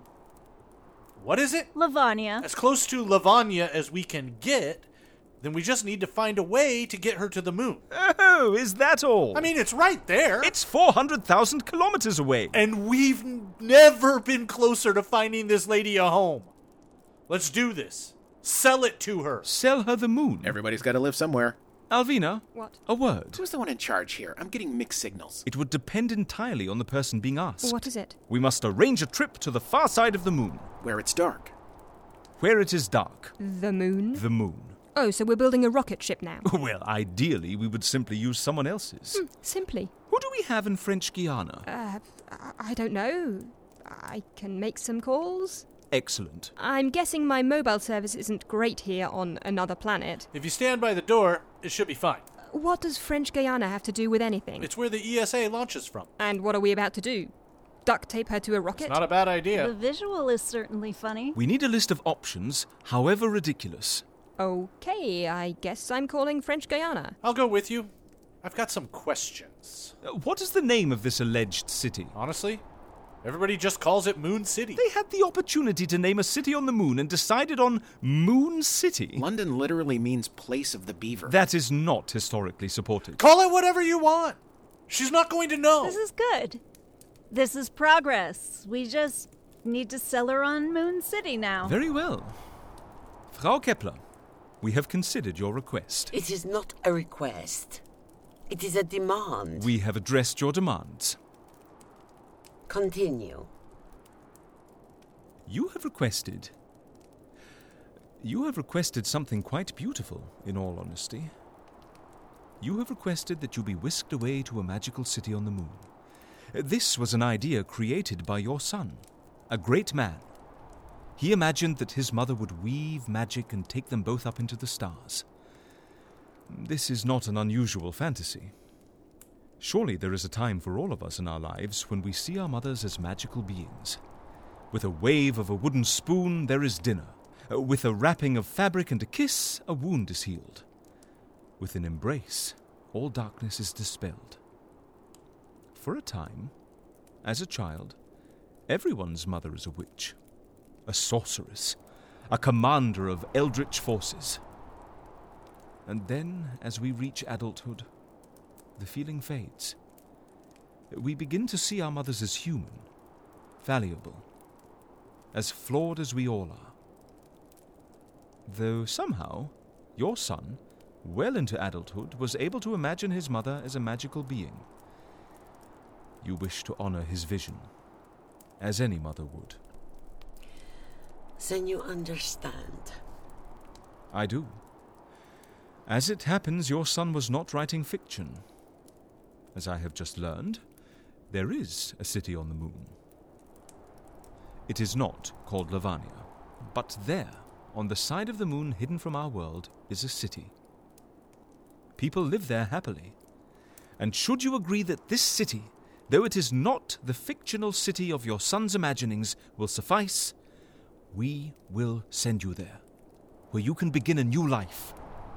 What is it? Lavanya. As close to Lavanya as we can get, then we just need to find a way to get her to the moon. Oh, is that all? I mean, it's right there. It's 400,000 kilometers away. And we've never been closer to finding this lady a home. Let's do this. Sell it to her. Sell her the moon. Everybody's got to live somewhere. Alvina? What? A word. Who's the one in charge here? I'm getting mixed signals. It would depend entirely on the person being asked. What is it? We must arrange a trip to the far side of the moon. Where it's dark. Where it is dark. The moon? The moon. Oh, so we're building a rocket ship now? Well, ideally, we would simply use someone else's. Simply. Who do we have in French Guiana? I don't know. I can make some calls. Excellent. I'm guessing my mobile service isn't great here on another planet. If you stand by the door, it should be fine. What does French Guiana have to do with anything? It's where the ESA launches from. And what are we about to do? Duct tape her to a rocket? It's not a bad idea. The visual is certainly funny. We need a list of options, however ridiculous. Okay, I guess I'm calling French Guiana. I'll go with you. I've got some questions. What is the name of this alleged city? Honestly, Everybody just calls it Moon City. They had the opportunity to name a city on the moon and decided on Moon City. London literally means place of the beaver. That is not historically supported. Call it whatever you want. She's not going to know. This is good. This is progress. We just need to sell her on Moon City now. Very well. Frau Kepler, we have considered your request. It is not a request. It is a demand. We have addressed your demands. Continue. You have requested something quite beautiful, in all honesty. You have requested that you be whisked away to a magical city on the moon. This was an idea created by your son, a great man. He imagined that his mother would weave magic and take them both up into the stars. This is not an unusual fantasy. Surely there is a time for all of us in our lives when we see our mothers as magical beings. With a wave of a wooden spoon, there is dinner. With a wrapping of fabric and a kiss, a wound is healed. With an embrace, all darkness is dispelled. For a time, as a child, everyone's mother is a witch, a sorceress, a commander of eldritch forces. And then, as we reach adulthood, the feeling fades. We begin to see our mothers as human, fallible, as flawed as we all are. Though somehow, your son, well into adulthood, was able to imagine his mother as a magical being. You wish to honor his vision, as any mother would. Then you understand. I do. As it happens, your son was not writing fiction. As I have just learned, there is a city on the moon. It is not called Lavania, but there, on the side of the moon hidden from our world, is a city. People live there happily. And should you agree that this city, though it is not the fictional city of your son's imaginings, will suffice, we will send you there, where you can begin a new life.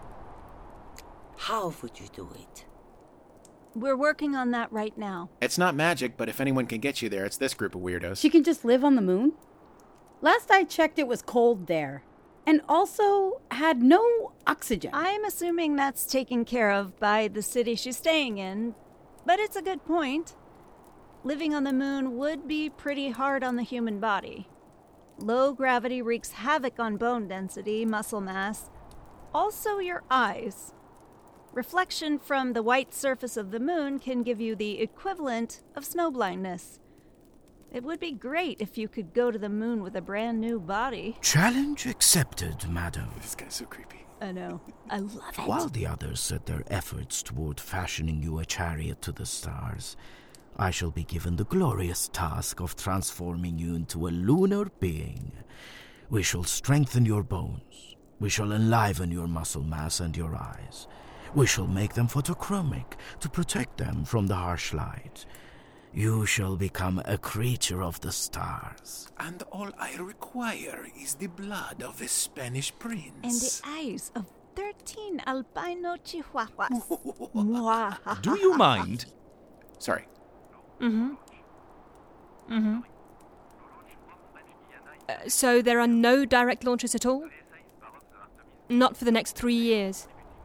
How would you do it? We're working on that right now. It's not magic, but if anyone can get you there, it's this group of weirdos. She can just live on the moon? Last I checked, it was cold there. And also had no oxygen. I'm assuming that's taken care of by the city she's staying in, but it's a good point. Living on the moon would be pretty hard on the human body. Low gravity wreaks havoc on bone density, muscle mass, also your eyes. Reflection from the white surface of the moon can give you the equivalent of snowblindness. It would be great if you could go to the moon with a brand new body. Challenge accepted, madam. This guy's so creepy. I know. I love it. While the others set their efforts toward fashioning you a chariot to the stars, I shall be given the glorious task of transforming you into a lunar being. We shall strengthen your bones. We shall enliven your muscle mass and your eyes. We shall make them photochromic to protect them from the harsh light. You shall become a creature of the stars. And all I require is the blood of a Spanish prince. And the eyes of 13 albino chihuahuas. Do you mind? Sorry. So there are no direct launches at all? Not for the next 3 years.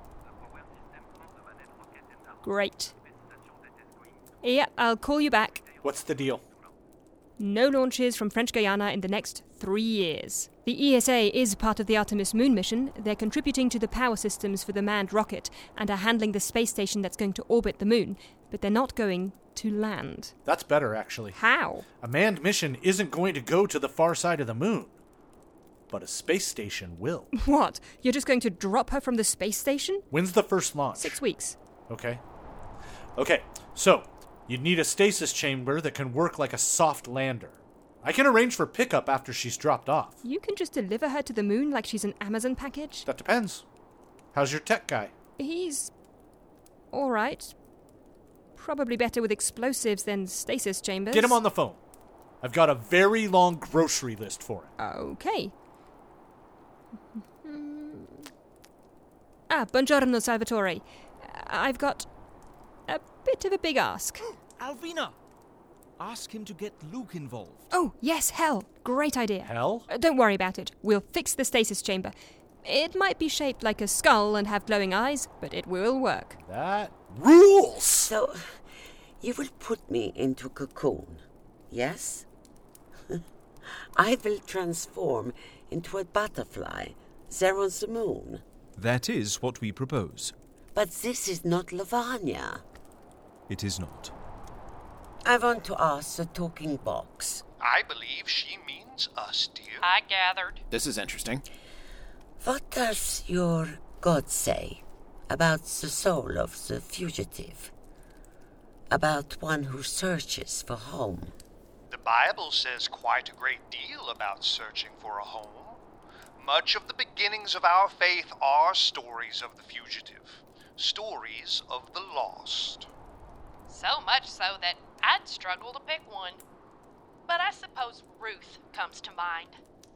Great. Yep, I'll call you back. What's the deal? No launches from French Guiana in the next 3 years. The ESA is part of the Artemis moon mission. They're contributing to the power systems for the manned rocket and are handling the space station that's going to orbit the moon, but they're not going to land. That's better, actually. How? A manned mission isn't going to go to the far side of the moon, but a space station will. What? You're just going to drop her from the space station? When's the first launch? 6 weeks. Okay, so you'd need a stasis chamber that can work like a soft lander. I can arrange for pickup after she's dropped off. You can just deliver her to the moon like she's an Amazon package? That depends. How's your tech guy? He's all right. Probably better with explosives than stasis chambers. Get him on the phone. I've got a very long grocery list for him. Okay. Buongiorno, Salvatore. I've got a bit of a big ask. Alvina! Ask him to get Luke involved. Oh, yes, hell. Great idea. Hell? Don't worry about it. We'll fix the stasis chamber. It might be shaped like a skull and have glowing eyes, but it will work. That rules! So, you will put me into a cocoon, yes? I will transform into a butterfly there on the moon. That is what we propose. But this is not Lavanya. It is not. I want to ask the talking box. I believe she means us, dear. I gathered. This is interesting. What does your God say about the soul of the fugitive? About one who searches for home? The Bible says quite a great deal about searching for a home. Much of the beginnings of our faith are stories of the fugitive, stories of the lost. So much so that I'd struggle to pick one. But I suppose Ruth comes to mind.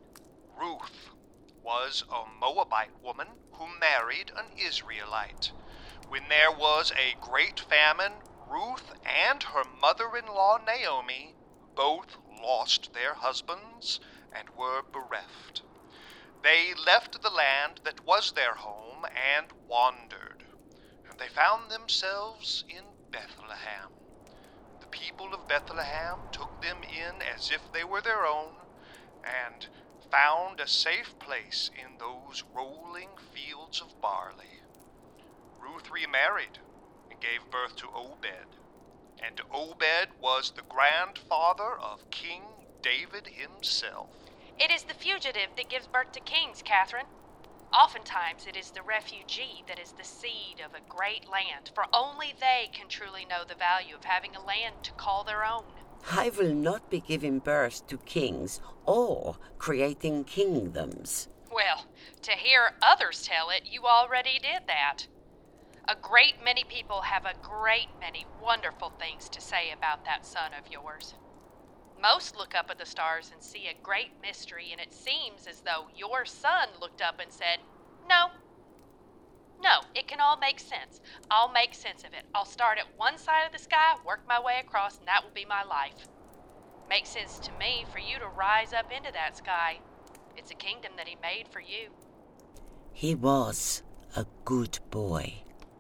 Ruth was a Moabite woman who married an Israelite. When there was a great famine, Ruth and her mother-in-law Naomi both lost their husbands and were bereft. They left the land that was their home and wandered, and they found themselves in Bethlehem. The people of Bethlehem took them in as if they were their own, and found a safe place in those rolling fields of barley. Ruth remarried and gave birth to Obed, and Obed was the grandfather of King David himself. It is the fugitive that gives birth to kings, Catherine. Oftentimes it is the refugee that is the seed of a great land, for only they can truly know the value of having a land to call their own. I will not be giving birth to kings or creating kingdoms. Well, to hear others tell it, you already did that. A great many people have a great many wonderful things to say about that son of yours. Most look up at the stars and see a great mystery, and it seems as though your son looked up and said, No, it can all make sense. I'll make sense of it. I'll start at one side of the sky, work my way across, and that will be my life. Makes sense to me for you to rise up into that sky. It's a kingdom that he made for you. He was a good boy.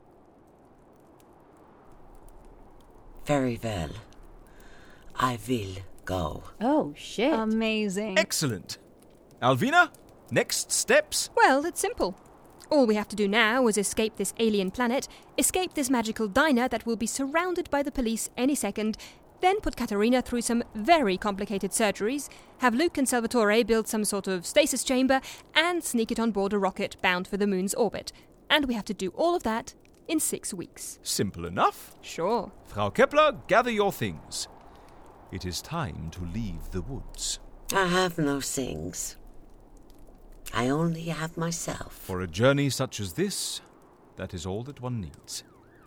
Very well. I will go. Oh, shit. Amazing. Excellent. Alvina, next steps? Well, it's simple. All we have to do now is escape this alien planet, escape this magical diner that will be surrounded by the police any second, then put Katerina through some very complicated surgeries, have Luke and Salvatore build some sort of stasis chamber, and sneak it on board a rocket bound for the moon's orbit. And we have to do all of that in 6 weeks. Simple enough. Sure. Frau Kepler, gather your things. It is time to leave the woods. I have no things. I only have myself. For a journey such as this, that is all that one needs.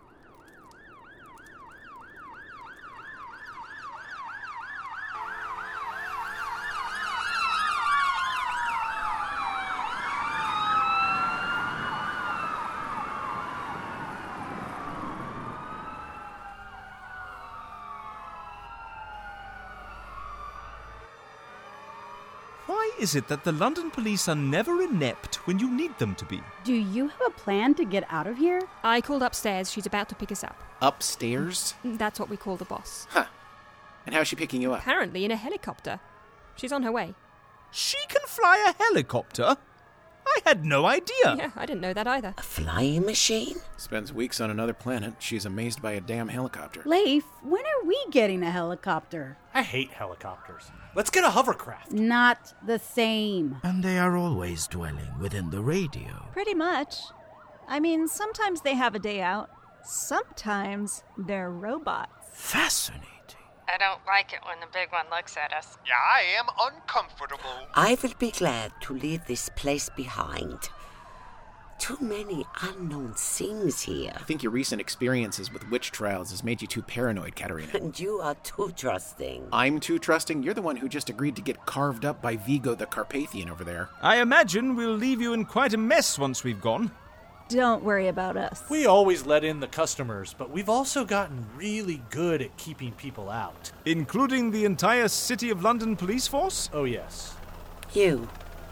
Why is it that the London police are never inept when you need them to be? Do you have a plan to get out of here? I called upstairs. She's about to pick us up. Upstairs? That's what we call the boss. Huh. And how's she picking you up? Apparently in a helicopter. She's on her way. She can fly a helicopter? I had no idea. Yeah, I didn't know that either. A flying machine? Spends weeks on another planet. She's amazed by a damn helicopter. Leif, when are we getting a helicopter? I hate helicopters. Let's get a hovercraft. Not the same. And they are always dwelling within the radio. Pretty much. I mean, sometimes they have a day out. Sometimes they're robots. Fascinating. I don't like it when the big one looks at us. Yeah, I am uncomfortable. I will be glad to leave this place behind. Too many unknown things here. I think your recent experiences with witch trials has made you too paranoid, Katerina. And you are too trusting. I'm too trusting? You're the one who just agreed to get carved up by Vigo the Carpathian over there. I imagine we'll leave you in quite a mess once we've gone. Don't worry about us. We always let in the customers, but we've also gotten really good at keeping people out. Including the entire City of London police force? Oh, yes. You're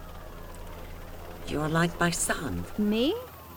like my son. Me?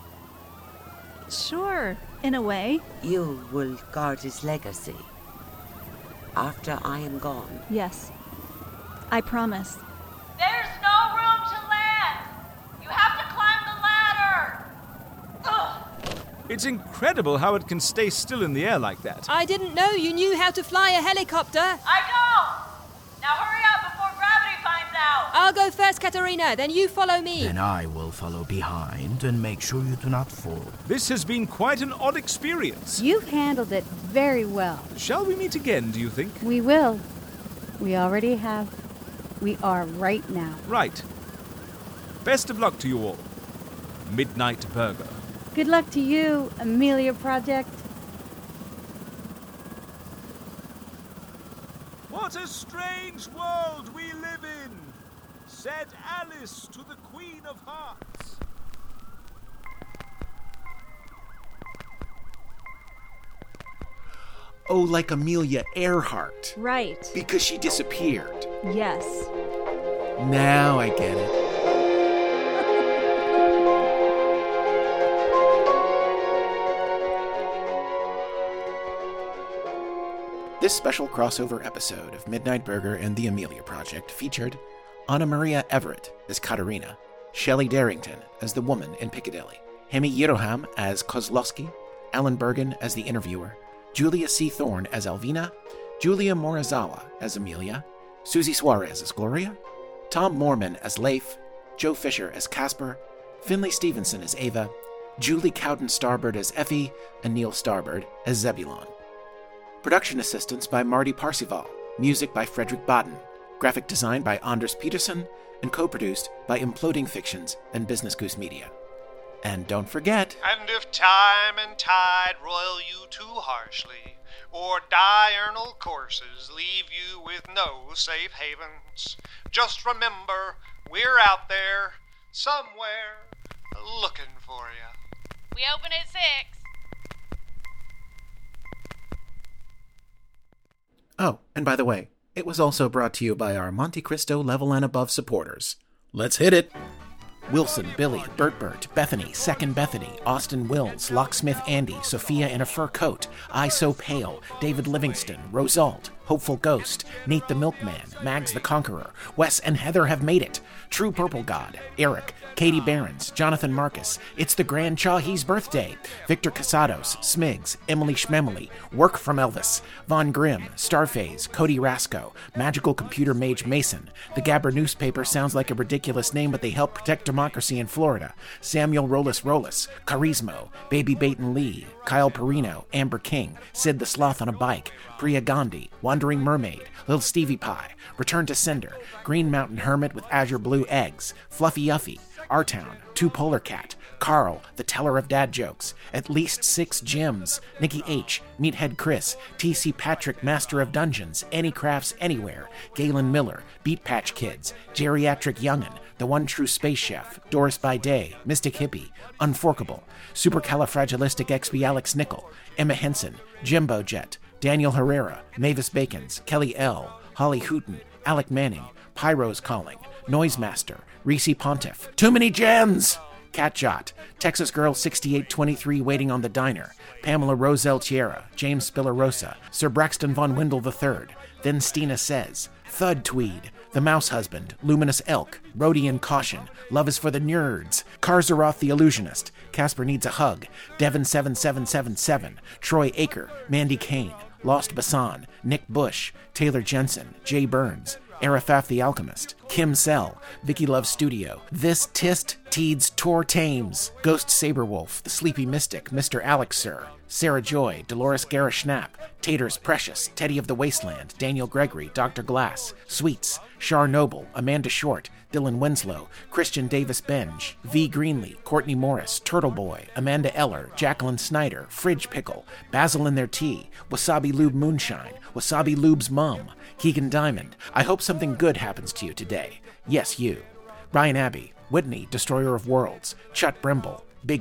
Sure, in a way. You will guard his legacy after I am gone. Yes, I promise. There's no room to land! You have to climb the ladder! Ugh. It's incredible how it can stay still in the air like that. I didn't know you knew how to fly a helicopter. I don't! Now hurry up before gravity finds out! I'll go first, Katerina, then you follow me. Then I will follow behind and make sure you do not fall. This has been quite an odd experience. You've handled it very well. Shall we meet again, do you think? We will. We already have. We are right now. Right. Best of luck to you all. Midnight Burger. Good luck to you, Amelia Project. What a strange world we live in, said Alice to the Queen of Hearts. Oh, like Amelia Earhart. Right. Because she disappeared. Yes. Now I get it. This special crossover episode of Midnight Burger and the Amelia Project featured Anna Maria Everett as Katerina, Shelley Darrington as the woman in Piccadilly, Hemi Yiroham as Kozlowski, Alan Bergen as the interviewer, Julia C. Thorne as Alvina, Julia Morizawa as Amelia, Susie Suarez as Gloria, Tom Moorman as Leif, Joe Fisher as Casper, Finley Stevenson as Ava, Julie Cowden Starbird as Effie, and Neil Starbird as Zebulon. Production assistance by Marty Parsival, music by Frederick Baden, graphic design by Anders Peterson, and co-produced by Imploding Fictions and Business Goose Media. And don't forget... And if time and tide roil you too harshly, or diurnal courses leave you with no safe havens, just remember, we're out there, somewhere, looking for you. We open at 6. Oh, and by the way, it was also brought to you by our Monte Cristo level and above supporters. Let's hit it! Wilson, Billy, Bert, Bethany, Second Bethany, Austin Wills, Locksmith Andy, Sophia in a Fur Coat, I So Pale, David Livingston, Rosalt, Hopeful Ghost, Nate the Milkman, Mags the Conqueror, Wes and Heather have made it, True Purple God, Eric, Katie Behrens, Jonathan Marcus, It's the Grand Chahi's Birthday, Victor Casados, Smigs, Emily Schmemily, Work from Elvis, Von Grimm, Starfaze, Cody Rasco, Magical Computer Mage Mason, The Gabber Newspaper sounds like a ridiculous name, but they help protect democracy in Florida, Samuel Rollis, Charismo, Baby Baton Lee, Kyle Perino, Amber King, Sid the Sloth on a Bike, Priya Gandhi, Wandering Mermaid, Little Stevie Pie, Return to Cinder, Green Mountain Hermit with Azure Blue Eggs, Fluffy Yuffie, R-Town, Two Polar Cat, Carl, the Teller of Dad Jokes, At Least 6 Gems, Nikki H, Meathead Chris, T.C. Patrick, Master of Dungeons, Any Crafts Anywhere, Galen Miller, Beat Patch Kids, Geriatric Youngin', The One True Space Chef, Doris by Day, Mystic Hippie, Unforkable, Supercalifragilisticexpialix Nickel, Emma Henson, Jimbo Jet, Daniel Herrera, Mavis Bacons, Kelly L., Holly Hooten, Alec Manning, Pyro's Calling, Noisemaster, Reese Pontiff, Too Many Gems! Cat Jot, Texas Girl 6823 Waiting on the Diner, Pamela Roselle Tierra, James Spillarosa, Sir Braxton Von Windle III, Then Stina Says, Thud Tweed, The Mouse Husband, Luminous Elk, Rhodian Caution, Love is for the Nerds, Karzaroth the Illusionist, Casper Needs a Hug, Devon 7777, Troy Aker, Mandy Kane, Lost Basan, Nick Bush, Taylor Jensen, Jay Burns, Arafaf the Alchemist, Kim Sell, Vicky Love Studio, This Tist Teeds Tor Thames, Ghost Saberwolf, The Sleepy Mystic, Mr. Alex Sir, Sarah Joy, Dolores Garishnapp, Taters Precious, Teddy of the Wasteland, Daniel Gregory, Dr. Glass, Sweets, Shar Noble, Amanda Short, Dylan Winslow, Christian Davis Benj, V. Greenlee, Courtney Morris, Turtle Boy, Amanda Eller, Jacqueline Snyder, Fridge Pickle, Basil in Their Tea, Wasabi Lube Moonshine, Wasabi Lube's Mom, Keegan Diamond. I hope something good happens to you today. Yes, you. Ryan Abbey, Whitney, Destroyer of Worlds, Chut Brimble, Biggie,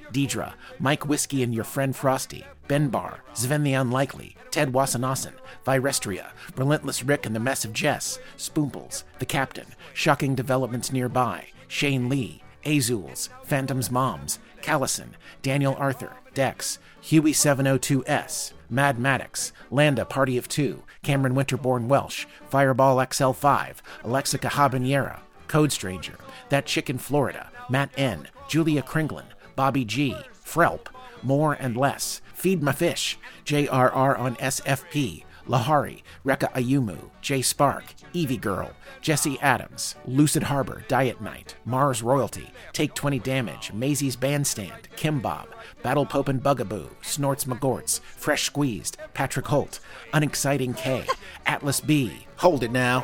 Deidre, Mike Whiskey and Your Friend Frosty, Ben Barr, Sven the Unlikely, Ted Wasanason, Virestria, Relentless Rick and the Mess of Jess, Spoomples, The Captain, Shocking Developments Nearby, Shane Lee, Azules, Phantom's Moms, Callison, Daniel Arthur, Dex, Huey 702S, Mad Maddox, Landa Party of Two, Cameron Winterborn Welsh, Fireball XL5, Alexica Habanera, Code Stranger, That Chick in Florida, Matt N., Julia Kringlin, Bobby G., Frelp, More and Less, Feed My Fish, JRR on SFP, Lahari, Rekka Ayumu, J Spark, Evie Girl, Jesse Adams, Lucid Harbor, Diet Night, Mars Royalty, Take 20 Damage, Maisie's Bandstand, Kim Bob, Battle Pope and Bugaboo, Snorts McGorts, Fresh Squeezed, Patrick Holt, Unexciting K, Atlas B, Hold It Now,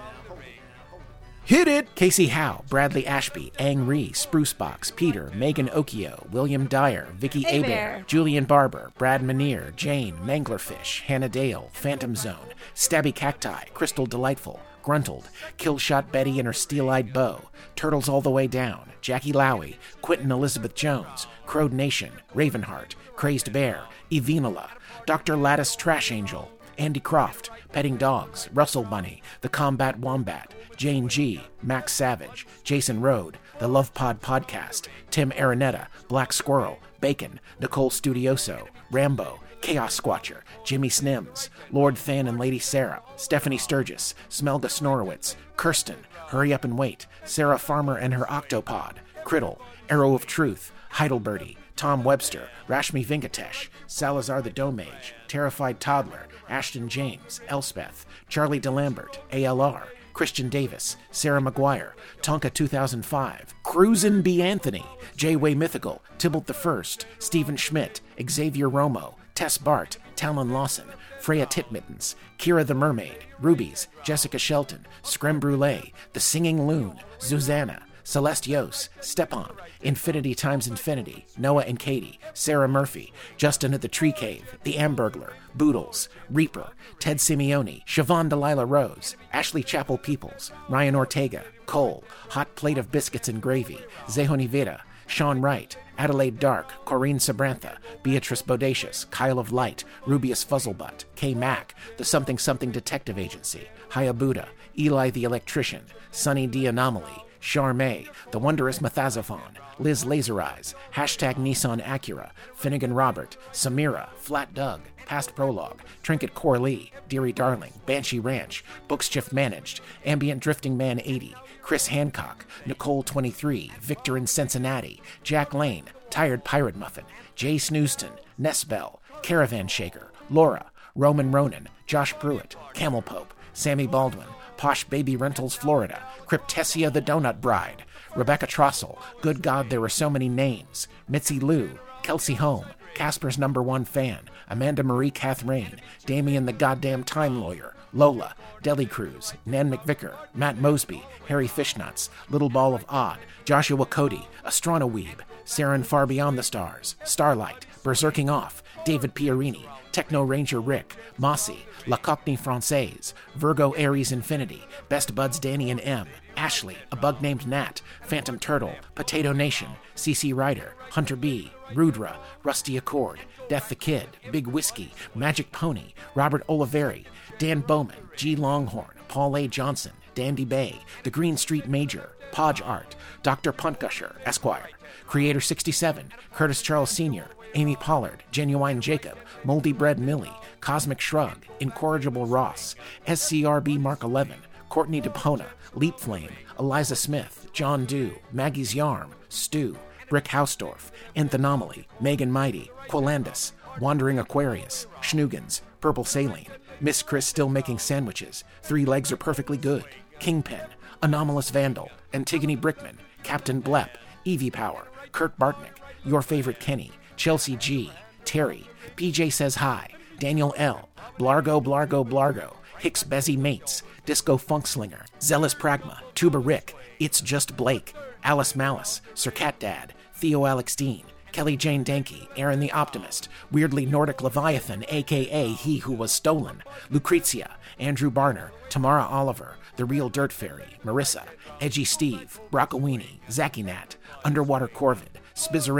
Hit It! Casey Howe, Bradley Ashby, Ang Ree, Spruce Box, Peter, Megan Okio, William Dyer, Vicky Abear, Julian Barber, Brad Manier, Jane, Manglerfish, Hannah Dale, Phantom Zone, Stabby Cacti, Crystal Delightful, Gruntled, Killshot Betty and her Steel-Eyed Bow, Turtles All the Way Down, Jackie Lowy, Quentin Elizabeth Jones, Crowed Nation, Ravenheart, Crazed Bear, Evinola, Dr. Lattice Trash Angel, Andy Croft, Petting Dogs, Russell Bunny, The Combat Wombat, Jane G., Max Savage, Jason Rode, The Love Pod Podcast, Tim Araneta, Black Squirrel, Bacon, Nicole Studioso, Rambo, Chaos Squatcher, Jimmy Snims, Lord Than and Lady Sarah, Stephanie Sturgis, Smelga Snorowitz, Kirsten, Hurry Up and Wait, Sarah Farmer and her Octopod, Criddle, Arrow of Truth, Heidelberty, Tom Webster, Rashmi Venkatesh, Salazar the Domage, Terrified Toddler, Ashton James, Elspeth, Charlie DeLambert, ALR, Christian Davis, Sarah McGuire, Tonka 2005, Cruisin' B. Anthony, J-Way Mythical, Tybalt I, Stephen Schmidt, Xavier Romo, Tess Bart, Talon Lawson, Freya Titmittens, Kira the Mermaid, Rubies, Jessica Shelton, Screme Brulee, The Singing Loon, Zuzanna, Celeste Yos, Stepan, Infinity Times Infinity, Noah and Katie, Sarah Murphy, Justin at the Tree Cave, The Ambergler, Boodles, Reaper, Ted Simeone, Siobhan Delilah Rose, Ashley Chapel Peoples, Ryan Ortega, Cole, Hot Plate of Biscuits and Gravy, Zehoni Vera, Sean Wright, Adelaide Dark, Corinne Sabrantha, Beatrice Bodacious, Kyle of Light, Rubius Fuzzlebutt, K. Mack, The Something Something Detective Agency, Hayabuda, Eli the Electrician, Sunny D. Anomaly, Charmay, The Wondrous Methazophon, Liz Lasereyes, Hashtag Nissan Acura, Finnegan Robert, Samira, Flat Doug, Past Prologue, Trinket Corley, Deary Darling, Banshee Ranch, Bookshift Managed, Ambient Drifting Man 80, Chris Hancock, Nicole 23, Victor in Cincinnati, Jack Lane, Tired Pirate Muffin, Jay Snooston, Nesbell, Caravan Shaker, Laura, Roman Ronan, Josh Pruitt, Camel Pope, Sammy Baldwin, Posh Baby Rentals Florida, Cryptesia the Donut Bride, Rebecca Trossel, Good God There Were So Many Names, Mitzi Lou, Kelsey Home, Casper's #1 fan, Amanda Marie Catherine, Damien the Goddamn Time Lawyer, Lola, Deli Cruz, Nan McVicker, Matt Mosby, Harry Fishnuts, Little Ball of Odd, Joshua Cody, Astronoweeb, Saren Far Beyond the Stars, Starlight, Berserking Off, David Pierini, Techno Ranger Rick, Mossy, La Cockney Française, Virgo Aries Infinity, Best Buds Danny and M, Ashley, A Bug Named Nat, Phantom Turtle, Potato Nation, CC Ryder, Hunter B, Rudra, Rusty Accord, Death the Kid, Big Whiskey, Magic Pony, Robert Oliveri, Dan Bowman, G. Longhorn, Paul A. Johnson, Dandy Bay, The Green Street Major, Podge Art, Dr. Puntgusher, Esquire, Creator 67, Curtis Charles Sr., Amy Pollard, Genuine Jacob, Moldy Bread Millie, Cosmic Shrug, Incorrigible Ross, SCRB Mark 11, Courtney DePona, Leap Flame, Eliza Smith, John Dew, Maggie's Yarm, Stu, Brick Hausdorff, Anthanomaly, Megan Mighty, Quilandus, Wandering Aquarius, Schnugens, Purple Saline, Miss Chris Still Making Sandwiches, Three Legs Are Perfectly Good, Kingpin, Anomalous Vandal, Antigone Brickman, Captain Blepp, Evie Power, Kurt Bartnick, Your Favorite Kenny, Chelsea G, Terry, PJ Says Hi, Daniel L, Blargo Blargo Blargo, Hicks Bezzy Mates, Disco Funkslinger, Zealous Pragma, Tuba Rick, It's Just Blake, Alice Malice, Sir Cat Dad, Theo Alex Dean, Kelly Jane Danke, Aaron the Optimist, Weirdly Nordic Leviathan, a.k.a. He Who Was Stolen, Lucrezia, Andrew Barner, Tamara Oliver, The Real Dirt Fairy, Marissa, Edgy Steve, Brockawini, Zacky Nat, Underwater Corvid, Spizzerinctum,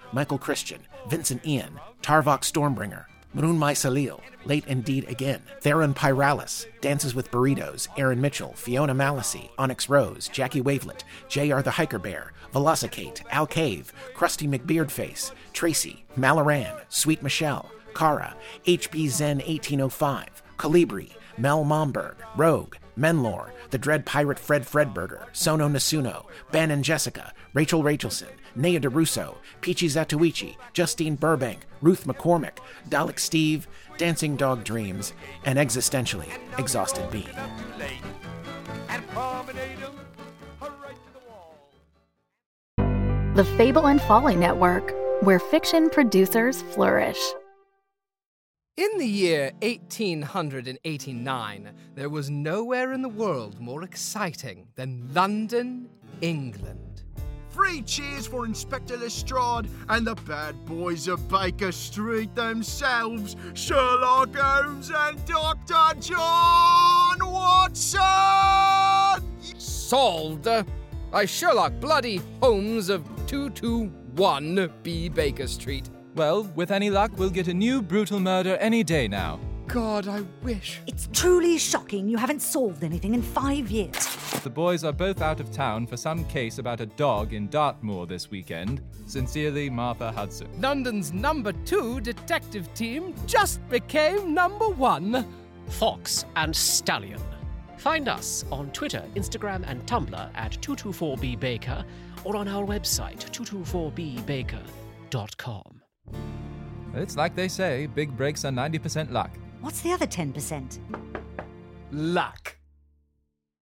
Michael Christian, Vincent Ian, Tarvok Stormbringer, Mrunmai Salil, Late Indeed Again, Theron Pyralis, Dances with Burritos, Aaron Mitchell, Fiona Malasey, Onyx Rose, Jackie Wavelet, J.R. the Hiker Bear, Velocicate, Al Cave, Krusty McBeardface, Tracy, Malaran, Sweet Michelle, Kara, HB Zen 1805, Calibri, Mel Momberg, Rogue, Menlor, The Dread Pirate Fred Fredberger, Sono Nasuno, Ben and Jessica, Rachel Rachelson, Nea DeRusso, Peachy Zatuichi, Justine Burbank, Ruth McCormick, Dalek Steve, Dancing Dog Dreams, and existentially Exhausted Being. The Fable and Folly Network, where fiction producers flourish. In the year 1889, there was nowhere in the world more exciting than London, England. 3 cheers for Inspector Lestrade and the bad boys of Baker Street themselves, Sherlock Holmes and Dr. John Watson! Solved by Sherlock Bloody Holmes of 221B Baker Street. Well, with any luck, we'll get a new brutal murder any day now. God, I wish. It's truly shocking you haven't solved anything in 5 years. The boys are both out of town for some case about a dog in Dartmoor this weekend. Sincerely, Martha Hudson. London's number 2 detective team just became number 1. Fox and Stallion. Find us on Twitter, Instagram, and Tumblr at 224bbaker or on our website, 224bbaker.com. It's like they say, big breaks are 90% luck. What's the other 10%? Luck.